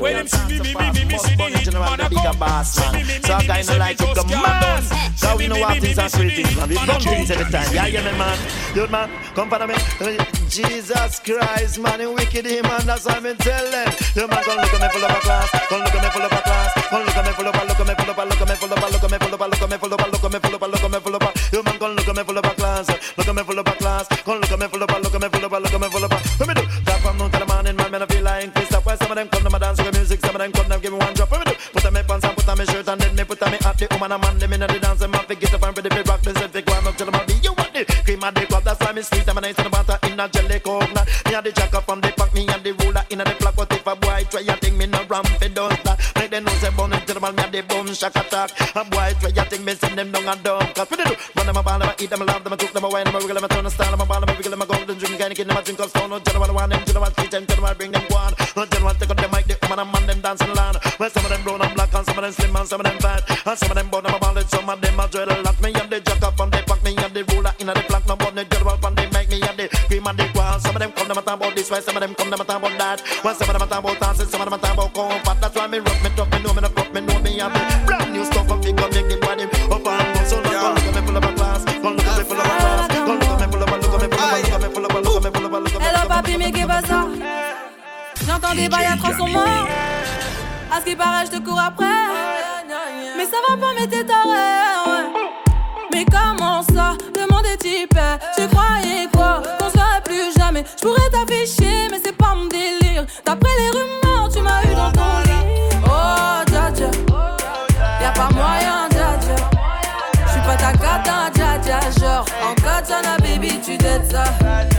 When them see me, me, me, me, me, see the hit man a come. Boss, man. So I kinda like it, come man. So we know what things are creating. We done things every time. Yeah, yeah, man. Dude, man, come follow me. Jesus Christ, man, you wicked him, man. That's what I'm telling. You man, come look at me full of a class. Come look at me full of a class. Come look at me full of a, look at me full of a, look at me full of a, look at me full of a, look at me full of a, look at me full of a, look at me full of a. You man, come look at me full of a class. Look at me full of a class. Come look at me full of a, look at me full of a, look at me full of a. Let me do that from noon till the morning, man. Man, I feel like this. That's why some of them come to my dance with music. Some of them come and give me one drop. Let me do. Put on my pants and put on my shirt and then me put on me hat. The woman and man, them in the dance. Them have to get up and ready to rock. They said they go and up till them be you want it. Cream and the cup. That's why me sweet. I'm a nice and butter in a jelly coke. Me and the jacker from the pack. Me and the ruler in a the flock. But if a boy try a thing, me no ramp it does that. Make them know say bun it to the man. Me and the bum shock attack. A boy try a thing, me send them down and down. Cause what they do? Run them a ball, them a eat them, a love them, a cook them, a wine them, a wiggle them, a turn a style them, a ball them, a wiggle them, a golden drink, kind of kid them, a drink of stone. No general want them, general treat them, general bring them one. No general take out them mic, the woman and man them dancing land. Well, some of them brown and black, and some of them slim, and some of them fat, and some of them bone them a ball, some of them a dreadlock. Me and the jacker from the pack, me and the ruler in a the flock. No bone the general from the mic, me and the cream and the quail. Some of them come them a talk about this way, some of them come them a talk about that. Well, some of them a talk about dancing, some of them a talk about comfort. That's why me rock, me talk, me know me no fuck, me know me have the brand new stuff and figure make the body up and go. So now come look at me full of a class, come look at me full of a class, come look at me full of a, look at me full of a, look at me full of a, look at me full of a, look at me full of a. Hello papi, mais qu'est pas ça? J'entends des bails à trois sont morts. À ce qui paraît, je te cours après. Mais ça va pas, mais t'es taré, ouais. Mais comment ça, le monde est typé. Tu croyais quoi, qu'on se verrait plus jamais. Je pourrais t'afficher, mais c'est pas mon délire. D'après les rumeurs, tu m'as eu dans ton lit. Oh, dja dja, y'a pas moyen, dja dja. J'suis pas ta cata, dja dja. Genre, en katana, baby, tu dettes ça.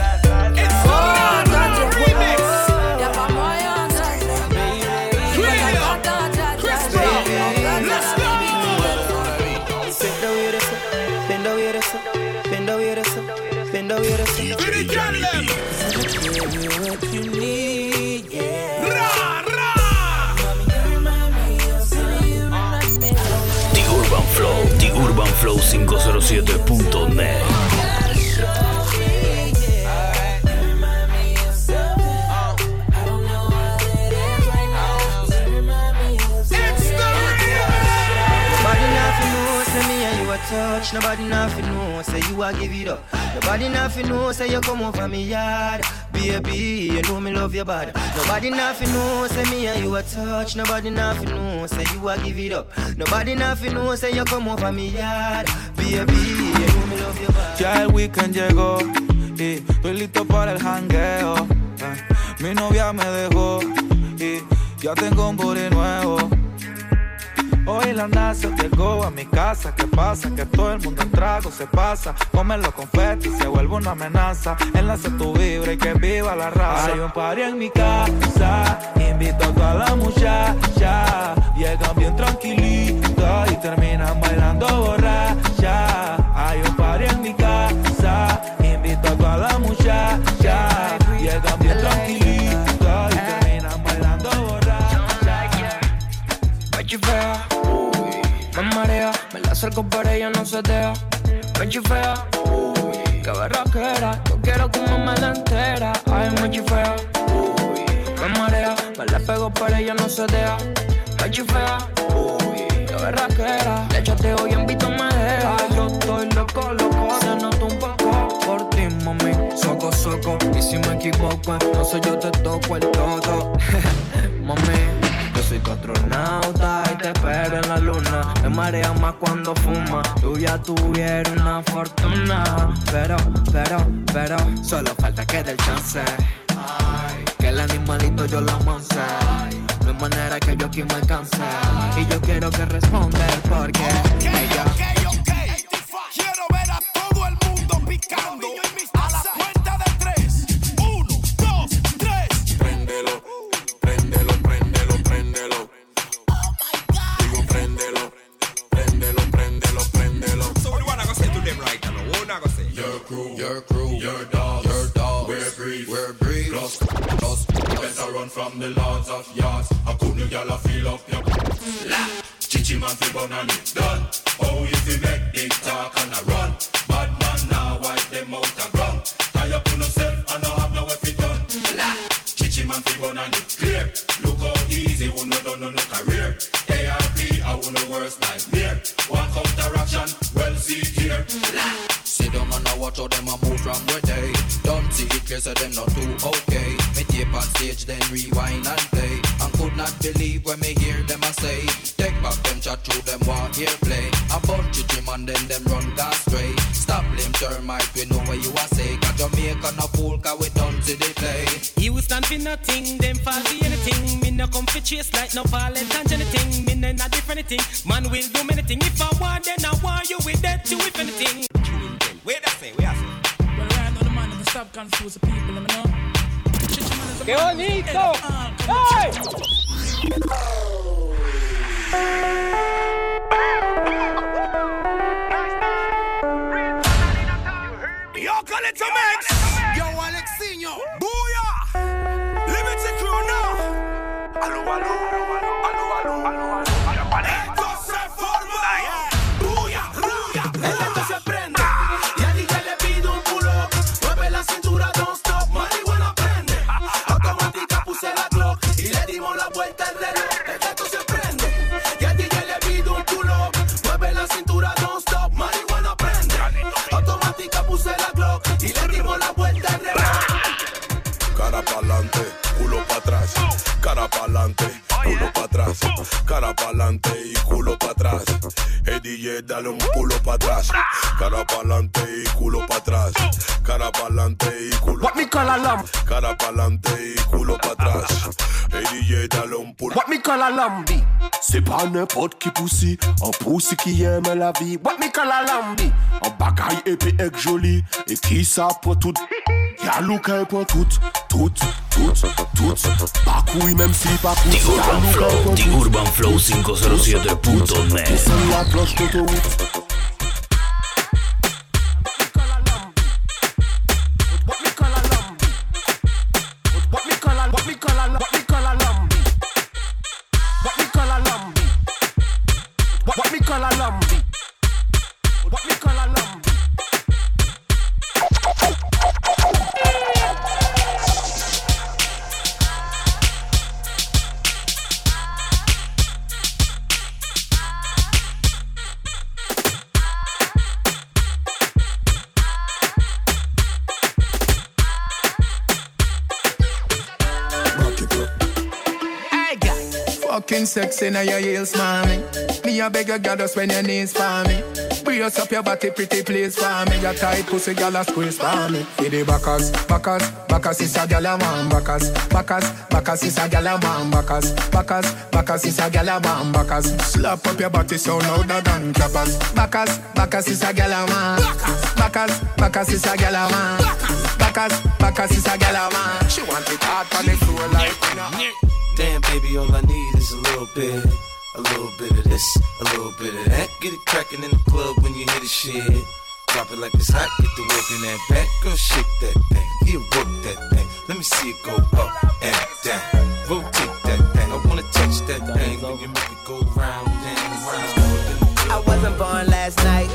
Oh, dja dja, y'a pas moyen, dja dja. J'suis pas ta cata, dja dja. Genre, en katana, baby, tu dettes ça. Bend over your ass, bend over your ass, bend over your ass. Give you what you need, yeah. Ra, ra. The Urban Flow, The Urban Flow cinco cero siete punto net. Touch, nobody nothing know, say you a give it up. Nobody nothing know, say you come over me yard. Baby, you know me love your body. Nobody nothing know, say me and you a touch. Nobody nothing know, say you a give it up. Nobody nothing know, say you come over me yard. Baby, you know me love your body. Ya el weekend llegó y estoy listo para el jangueo. Eh, mi novia me dejó y ya tengo un booty nuevo. Hoy la NASA llegó a mi casa. ¿Qué pasa? Que todo el mundo en trago se pasa. Comen los confetis, se vuelve una amenaza. Enlace tu vibra y que viva la raza. Hay un party en mi casa, invito a toda la muchacha. Llegan bien tranquilitas y terminan bailando borracha. Hay un party en mi casa, invito a toda la muchacha. Llegan bien tranquilitas y terminan bailando borracha. Pecho fea, me marea, me la acerco pero ella no se deja. Pecho fea, que berraquera, yo quiero que me la entera. Ay, me fea, me marea, me la pego pero ella no se deja. Pecho fea, que berraquera, le echaste hoy en vito me deja. Yo estoy loco, loco, se nota un poco por ti, mami, soco, soco. Y si me equivoco, no sé, yo te toco el todo. Mami, yo soy tu astronauta y te espero en la luna. Me marea más cuando fuma. Tú ya tuvieras una fortuna. Pero, pero, pero, solo falta que dé el chance. Ay, que el animalito yo lo amance. No hay manera que yo aquí me alcance. Y yo quiero que responder porque ella. Quiero ver a todo el mundo picando. A la cuenta de tres. Uno, dos, tres. Préndelo, préndelo, préndelo, préndelo. Oh my God. Digo préndelo, préndelo, préndelo, préndelo. So what do you wanna go say to them right now? What do you wanna go say? Your crew, your crew, your dogs, your dogs. We're grief, we're grief. Plus, plus. Better run from the lords of yards. I couldn't y'all feel up your. Chichi man fi bun and it's done. Oh, if you make big talk and a run, bad man now wipe them out a ground. Tie up on yourself and no have no way fi done. Chichi man fi bun and it's clear. Look how easy one where they don't see it clear, so them not too okay. Me tape on stage, then rewind and play. And could not believe when me hear them I say, take back them chat through them want hear play. A bunch of Jim and then them run gas stray. Stop blame termite, we know what you are say. Cause Jamaica no fool, cause we don't see the play. You stand for nothing, them fall for anything. Me no come for chase like no violent and anything. Me no not different thing, man will do many things. If I want, then I want you with that too, if anything. Where that say? Where I say? Well, I know the man and stop confuse the people, let me know. ¡Qué bonito! ¡Hey! Yo, call it to mix. Yo, Alexinho. Booyah. Liberty crew now. Aló, aló, aló, aló, aló, aló. Esto se forma. Booyah, booyah. El esto se prende. Y a D J le pido un pull up. Mueve la cintura, don't stop. Marihuana prende. Automática puse la clock. Y le dimos la vuelta al reloj. El esto se prende. Y a D J le pido un pull up. Mueve la cintura, don't stop. Marihuana prende. Automática puse la clock. Y le dimos la vuelta al reloj. Cara pa'lante, culo pa' atrás. Cara pa'lante, culo pa' atrás. Cara pa'lante y culo pa' atrás. Hey D J, dale un culo pa' atrás. Cara pa'lante y culo pa' atrás. Cara pa'lante y culo. What me call a lamb? Cara pa'lante y culo pa' atrás. Hey D J, dale un pulo. What me call a lambi? C'est pas n'importe qui poussi, un poussi qui aime la vie. What me call a lambi? Un bagaille épais et joli, et qui ça pour tout. Y'a Luka pour tout, tout, tout, tout. Pas couille même si pas couille. The Urban Flow, The Urban Flow cinco cero siete punto net. La cloche d'autoroute. Fucking sexy now your heels, mommy. Me a beg you, girl, just when your knees for me. Brace up your body, pretty please for me. Your tight pussy, girl, a squeeze for me. For the backers, backers, backers is a girl a man. Backers, backers, backers is a girl a man. Backers, backers, backers is a girl a man. Backers, slap up your body so louder than clappers. Backers, backers is a girl a man. Backers, backers is a girl a man. Backers, backers is a girl a man. She want it hard on the floor like you know. Damn, baby, all I need is a little bit, a little bit of this, a little bit of that. Get it crackin' in the club when you hear the shit. Drop it like it's hot, get the work in that back. Girl, shake that thing, yeah, work that thing. Let me see it go up and down. Rotate that thing, I wanna touch that thing. When you make it go round and round. I wasn't born last night.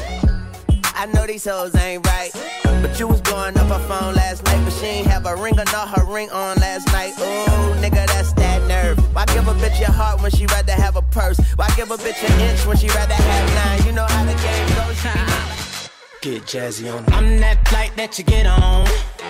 I know these hoes ain't right. But you was blowing up her phone last night. But she ain't have a ring or not her ring on last night. Ooh, nigga, that's that nerve. Why give a bitch your heart when she rather have a purse? Why give a bitch an inch when she rather have nine? You know how the game goes. Get jazzy on. I'm that flight that you get on.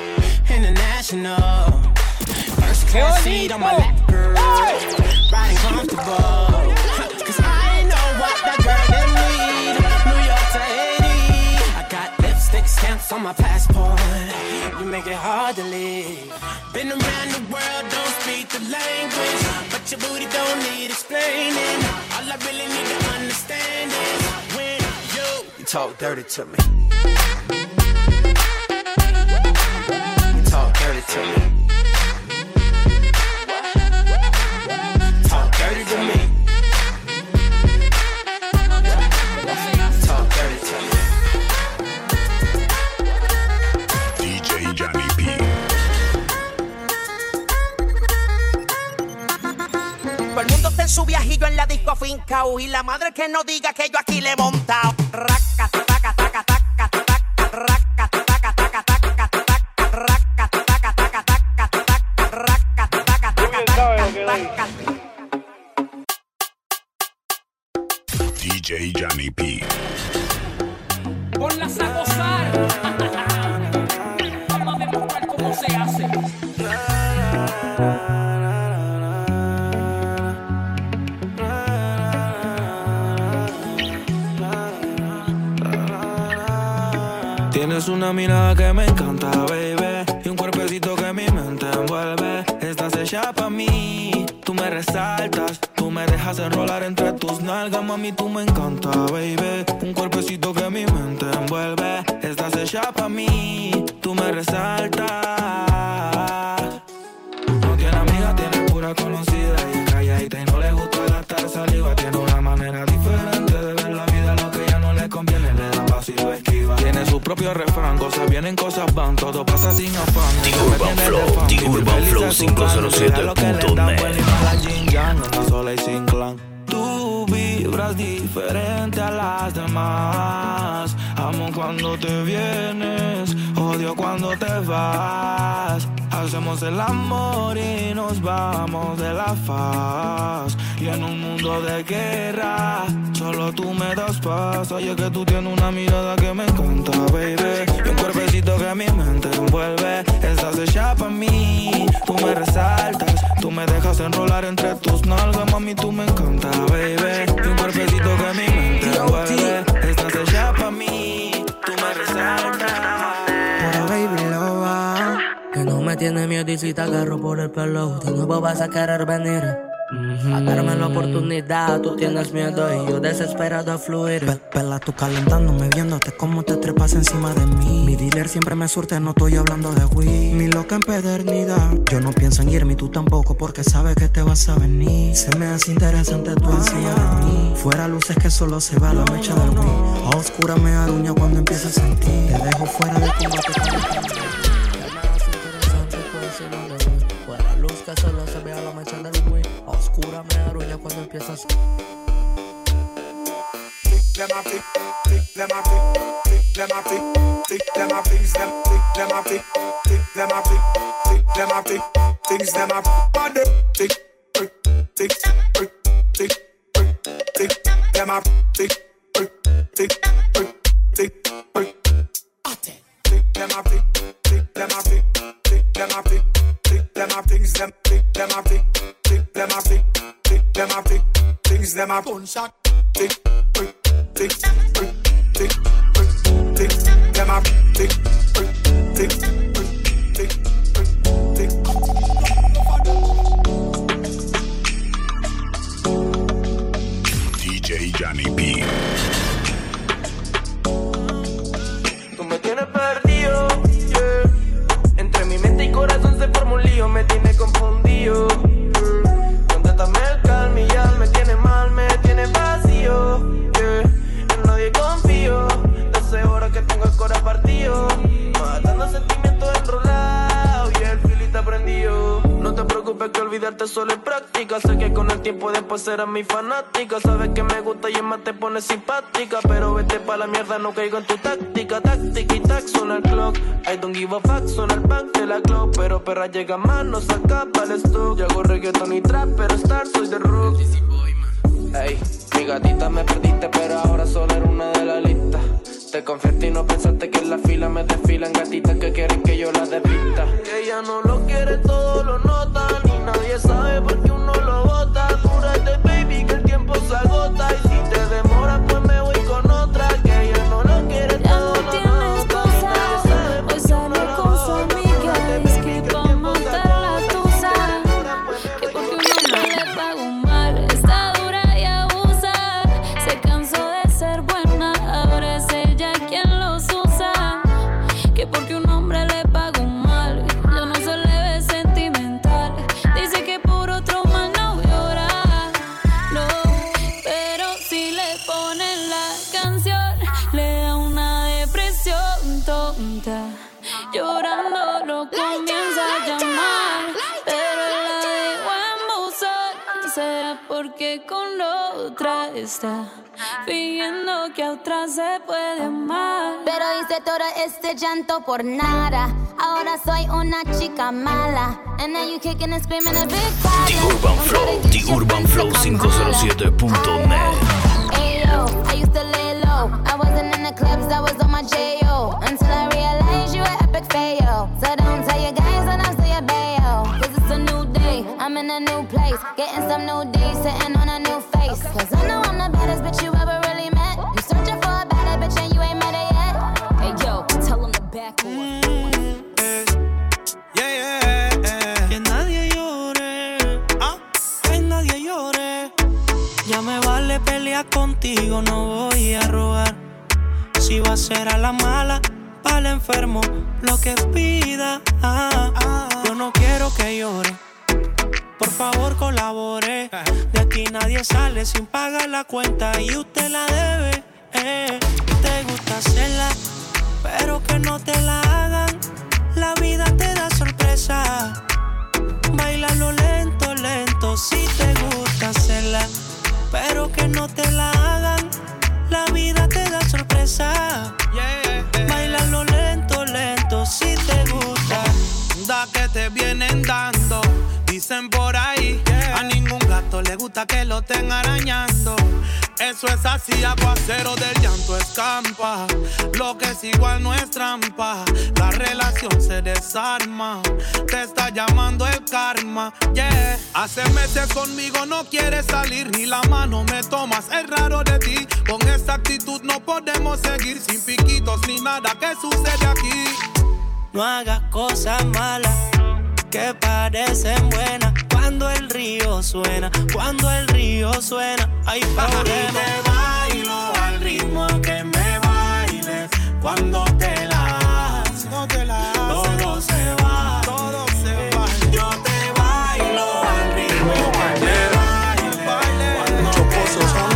International. First class seat on my lap, girl. Riding comfortable. Cause I know what that girl them need. New York to Haiti. I got lipstick stamps on my passport. You make it hard to leave. Been around the world, don't speak the language. But your booty don't need explaining. All I really need to understand is when you, You talk dirty to me. You talk dirty to me. talk dirty to me. Talk dirty to me. D J Johnny P. Todo el mundo está en su viajillo en la disco fincao. Y la madre que no diga que yo aquí le he montado. Raca, taca, taca, taca, taca, raca, taca, taca, taca, taca, raca, taca, taca, taca, taca, raca, taca, taca, taca. D J Johnny P. Ponlas a gozar. Tienes una mirada que me encanta, baby, y un cuerpecito que mi mente envuelve. Estás hecha pa' mí, tú me resaltas, tú me dejas enrolar entre tus nalgas, mami, tú me encanta, baby. Un cuerpecito que mi mente envuelve. Estás hecha pa' mí, tú me resaltas. No tiene amiga, tiene pura conocida y es calladita y no le gusta gastar saliva. Tiene una manera diferente de ver la vida, lo que ya no le conviene le da paso y lo esquiva. Tiene su propio refrán, cosas vienen, cosas van, todo pasa sin afán. The Urban Flow, The Urban Flow cinco cero siete punto net. Sola y sin clan. Tú vibras diferente a las demás. Amo cuando te vienes, odio cuando te vas. Hacemos el amor y nos vamos de la faz. Y en un mundo de guerra, solo tú me das paz. Oye que tú tienes una mirada que me encanta, baby, y un cuerpecito que mi mente envuelve. Estás hecha pa' mí, tú me resaltas, tú me dejas enrolar entre tus nalgas, mami, tú me encanta, baby, y un cuerpecito que mi mente envuelve. Estás hecha pa' mí, tú me resaltas. Pero baby lo va, que no me tiene miedo y si te agarro por el pelo, de nuevo vas a querer venir. A darme la oportunidad, tú tienes miedo y yo desesperado a fluir. Pe Pela, tú calentándome, viéndote cómo te trepas encima de mí. Mi dealer siempre me surte, no estoy hablando de weed. Mi loca empedernida, yo no pienso en irme y tú tampoco, porque sabes que te vas a venir. Se me hace interesante tu encima de mí. Fuera luces que solo se va la mecha del weed. A oscura me aruña cuando empiezo a sentir. Te dejo fuera de combate. Fuera luz que solo se vea la mecha del weed. A oscura me aruña cuando empiezas. Them a flick, flick them a flick, flick them a flick, flick them a flick, them flick them a flick, flick them a flick, flick them a flick, things them a body, flick, flick, flick, flick, flick, flick them a flick, flick, flick, flick, flick, flick, flick them a flick, flick them a flick, flick them a flick, flick them a things them, flick them a flick, flick them a flick, flick them a flick, things them a gunshot, flick. Tick, tick, tick, tick, tick, them up, tick, tick, tick, tick, tick. D J Johnny P. Tú me tienes perdido, yeah. Entre mi mente y corazón se forma un lío, me tiene confundido. Yeah. Contéstame el calma y ya me tiene mal, me tiene vacío. Confío, doce horas que tengo el corazón partido, matando sentimientos enrolados y el filita prendido. No te preocupes que olvidarte solo es práctica. Sé que con el tiempo después serás mi fanática. Sabes que me gusta y es más te pones simpática. Pero vete pa' la mierda, no caigo en tu táctica. Táctica y tac, suena el clock. I don't give a fuck, suena el bank de la clock. Pero perra llega más, no saca para el stock. Yo hago reggaeton y trap, pero star soy de rock. Ey, mi gatita me perdiste, pero ahora solo era una de la lista. Te confiaste y no pensaste que en la fila me desfilan gatitas que quieren que yo las desvista. Que ella no lo quiere, todo lo nota, ni nadie sabe por qué uno lo bota. Dúrate, baby, que el tiempo se agota. Y si te demoras, pues me voy con otra. Que ella no lo quiere, todo lo nota, ni nadie sabe por qué uno lo bota. Dúrate, baby, que el tiempo se agota. Que porque un hombre le paga un mal, está dura y abusa. Se cansó de ser buena, ahora es ella quien los usa. Que porque un hombre le paga un mal, yo no se le ve sentimental. Dice que por otro mal no llora, no. Pero si le ponen la canción, le da una depresión tonta. Llorando lo comienza a llamar, pero él la dejó en buzón. Será porque con otra está fingiendo que a otra se puede amar. Pero hice todo este llanto por nada. Ahora soy una chica mala. And now you kicking and screaming a big The Urban Flow, The Urban Flow cinco cero siete punto net. Ayo, I used to lay low. I wasn't in the clubs, I was on my J O. Until I realized you were epic fail. So don't tell your guys and I'll say your bail. Cause it's a new day, I'm in a new place. Getting some new days, sitting on a new face. Cause I know I'm the baddest bitch you ever really met. You searching for a better bitch and you ain't met her yet. Hey yo, tell them to contigo no voy a robar. Si va a ser a la mala, pa'l enfermo, lo que pida. Ah, ah. Yo no quiero que llore, por favor colabore. De aquí nadie sale sin pagar la cuenta y usted la debe. Eh. Te gusta hacerla, pero que no te la hagan. La vida te da sorpresa. Bailalo lento, lento. Si te gusta hacerla, pero que no te la hagan. La vida te da sorpresa. Yeah, yeah. Bailalo lento, lento. Si te gusta. Da que te vienen dando. Dicen por ahí, yeah. A ningún gato le gusta que lo estén arañando. Eso es así, aguacero del llanto escampa. Lo que es igual no es trampa. La relación se desarma. Te está llamando el karma, yeah. Hace meses conmigo no quieres salir, ni la mano me tomas, es raro de ti. Con esta actitud no podemos seguir, sin piquitos ni nada que sucede aquí. No hagas cosas malas que parecen buenas. Cuando el río suena, cuando el río suena, hay problemas. Te bailo al ritmo que me bailes. Cuando te la haces, no te la haces. Todo se va, todo se va. Yo te bailo al ritmo que me bailes. Cuando muchos pozos son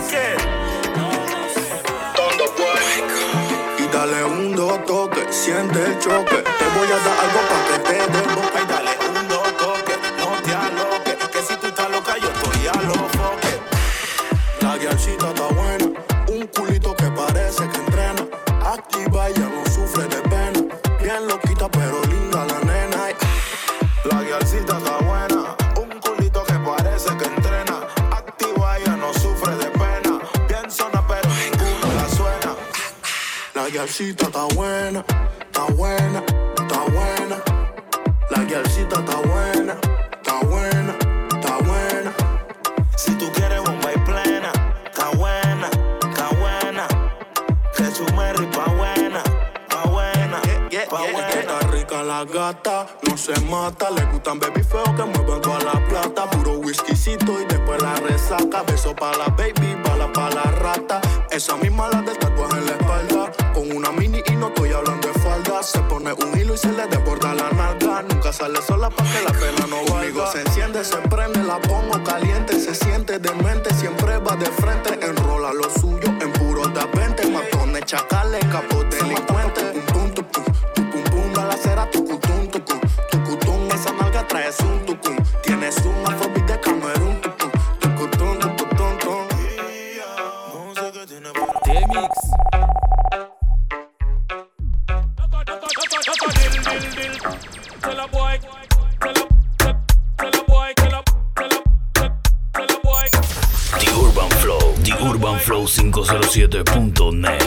y dale un dos toque, siente el choque. Te voy a dar algo para que te dé boca. Y dale un dos toque, no te aloques. Que si tú estás loca yo estoy a los foques. La guiarcita está buena, un culito que parece que entrena. Activa y ya no sufre de pena. Bien loquita pero linda la nena. La guiarcita está buena, un culito que parece que entrena. Activa y ya no sufre de pena. Bien zona pero ninguno la suena. La guiarcita está buena, está buena, está buena. La guiarcita está buena, está buena, está buena. Si tú quieres bomba y plena, está buena, está buena. Que su Mary pa' buena, pa' buena, yeah, pa' yeah, buena. Yeah. Está rica la gata, no se mata. Le gustan baby feo que muevan toda la plata. Puro whiskycito y después la resaca. Beso pa' la baby, bala pa' la rata. Esa misma la del tatuaje en la espalda. Con una mini y no estoy hablando de falda. Se pone un hilo y se le desborda la nalga. Nunca sale sola pa' que la pena no valga. Conmigo se enciende, se prende, la pongo caliente. Se siente demente, siempre va de frente. Enrola lo suyo en puro de veinte. Matones, chacales, capos delincuentes. Pum pum tu pum, tu pum pum, da la cera, tu cutum, tu cum, tu cutum. Esa nalga trae un tucum. Tienes un afrobeat de Camerún, tu cum, tu cutum, tu cutum, tum. No sé qué tiene para T-Mix. Tell a boy, tell a, tell a boy, tell a, tell a, tell a boy. The Urban Flow, The Urban Flow cinco cero siete punto net.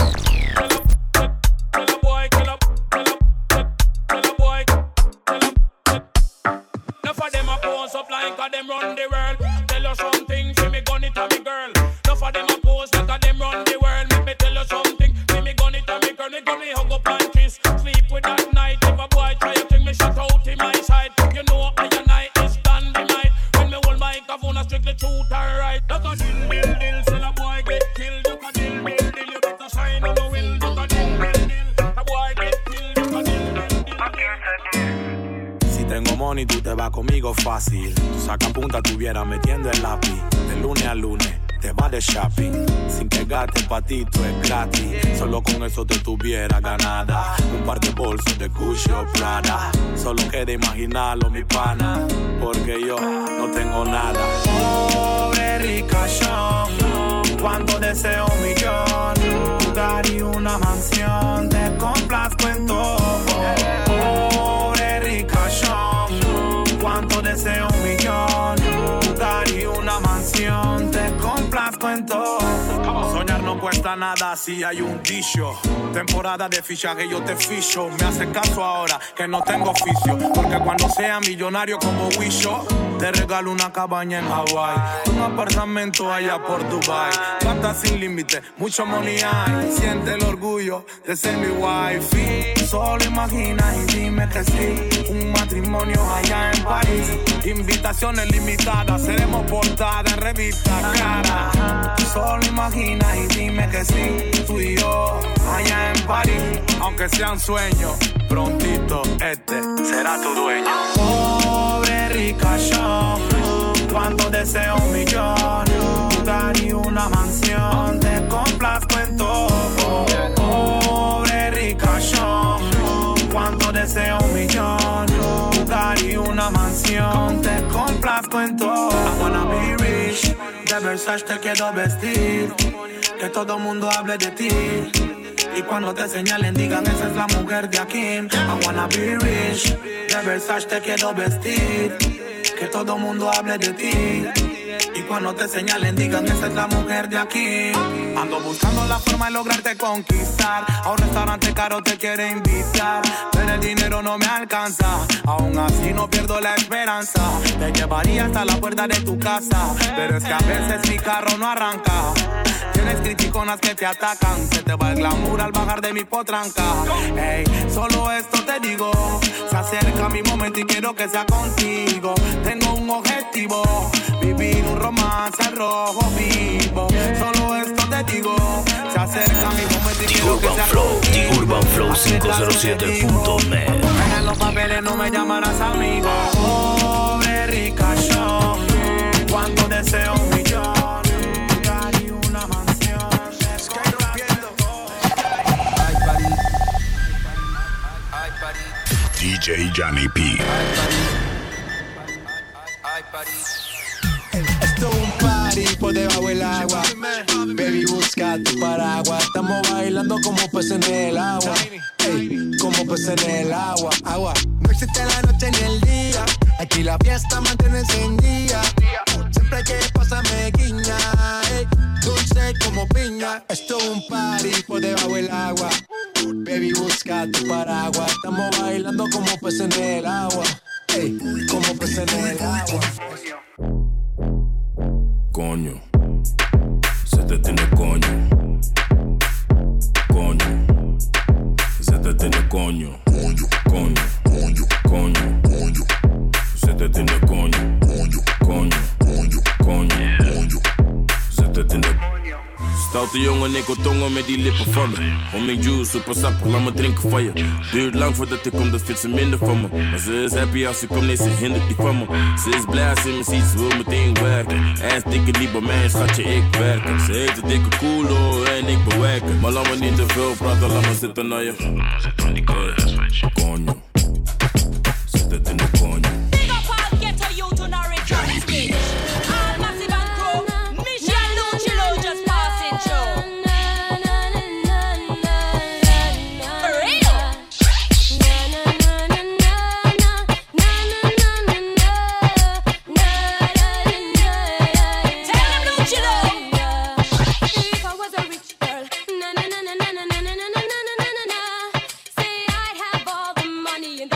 Enough of them a pose up like a them run the world. Tell you something, see me gun it a me girl. Enough of them a pose like a them run the world. Make me tell you something, see me gun it a me girl. Me gun me hug up and kiss, sleep with that night. If a boy try to take me shut out in my side, you know I and I is dynamite. When me hold microphone, I strictly truth and right. Look a dill, dill, dill, so a boy get killed. Look a dill, dill, dill, you better shine on the will. Look a dill, dill, dill, a boy get killed. Look a dill, dill, dill. Si tengo money, tú te vas conmigo fácil. Tú saca punta, tuviera metiendo el lápiz. De lunes a lunes, te vas de shopping. Sin que gastes patito es gratis. Solo con eso te tuviera ganada. Un par de bolsos de Gucci o Prada. Solo queda imaginarlo, mi pana. Porque yo no tengo nada. Pobre ricachón, cuando deseo un millón, un lugar y una mansión, te complazco en todo. Pobre ricachón, cuando deseo un millón, un lugar y una mansión, te complazco en todo. Soñar no cuesta la nada si hay un dicho. Temporada de fichaje yo te ficho. Me hace caso ahora que no tengo oficio, porque cuando sea millonario como Wisho, te regalo una cabaña en Hawái, un apartamento allá por Dubai. Gata sin límite, mucho money hay. Siente el orgullo de ser mi wifi. Solo imagina y dime que sí. Un matrimonio allá en París. Invitaciones limitadas, seremos portada en revista cara. Solo imagina y dime que sí. Tú y yo allá en París. Aunque sea un sueño, prontito este será tu dueño. Pobre rica yo, cuando deseo un millón, lugar y una mansión, te complazco en todo. Pobre rica yo, cuando deseo un millón, lugar y una mansión, te complazco en todo. I wanna be rich, de Versace te quiero vestir, que todo mundo hable de ti. Y cuando te señalen digan esa es la mujer de aquí. I wanna be rich, de Versace te quiero vestir, que todo mundo hable de ti. Y cuando te señalen digan esa es la mujer de aquí. Ando buscando la forma de lograrte conquistar. A un restaurante caro te quiere invitar, pero el dinero no me alcanza. Aún así no pierdo la esperanza. Te llevaría hasta la puerta de tu casa, pero es que a veces mi carro no arranca. Tienes criticonas que te atacan, se te va el glamour al bajar de mi potranca. Ey, solo esto te digo, se acerca mi momento y quiero que sea contigo. Tengo un objetivo, vivir un romance rojo vivo. Solo esto te digo, se acerca mi momento y quiero que sea Flow, contigo. The Urban Flow cinco cero siete punto net. En los papeles no me llamarás amigo. Pobre rica yo, cuando deseo un millón. D J Johnny P. Esto es un party por debajo del agua. Baby, busca tu paraguas. Estamos bailando como peces en el agua. Ey, como peces en el agua. Agua. No existe la noche ni el día. Aquí la fiesta mantiene encendida. Siempre hay que pasarme guiña. Ey, dulce como piña. Esto es un party por debajo del agua. Baby, busca tu paraguas. Estamos bailando como peces en el agua. Ey, como peces en el agua. Coño, se te tiene coño. Coño, se te tiene coño. Coño, coño, coño, coño, coño. Se te tiene coño. Coño, coño, coño, coño, coño. Se te tiene coño. Stoute jongen, ik wil tongen met die lippen van me. Om mijn juice, super sappig, laat me drinken van je. Duurt lang voordat ik kom, dat vindt ze minder van me. Maar ze is happy als ze komt, nee, ze hindert niet van me. Ze is blij als ze me ziet, ze wil meteen werken. Hij is dikke niet bij mij, schatje, ik werken. Ze heet de dikke koelo en ik bewerken. Maar laat me niet te veel praten, laat me zitten naar je. Zit aan die koude switch. Coño, zit het in de coño. Big up all ghetto youth on our Johnny P. All massive and crew. Michelle Lucillo just passing through. For real. Tell them Lucillo. If I was a rich girl, na na na na na na na na na na na na na. Say I'd have all the money in the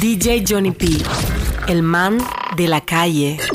D J Johnny P, el man de la calle.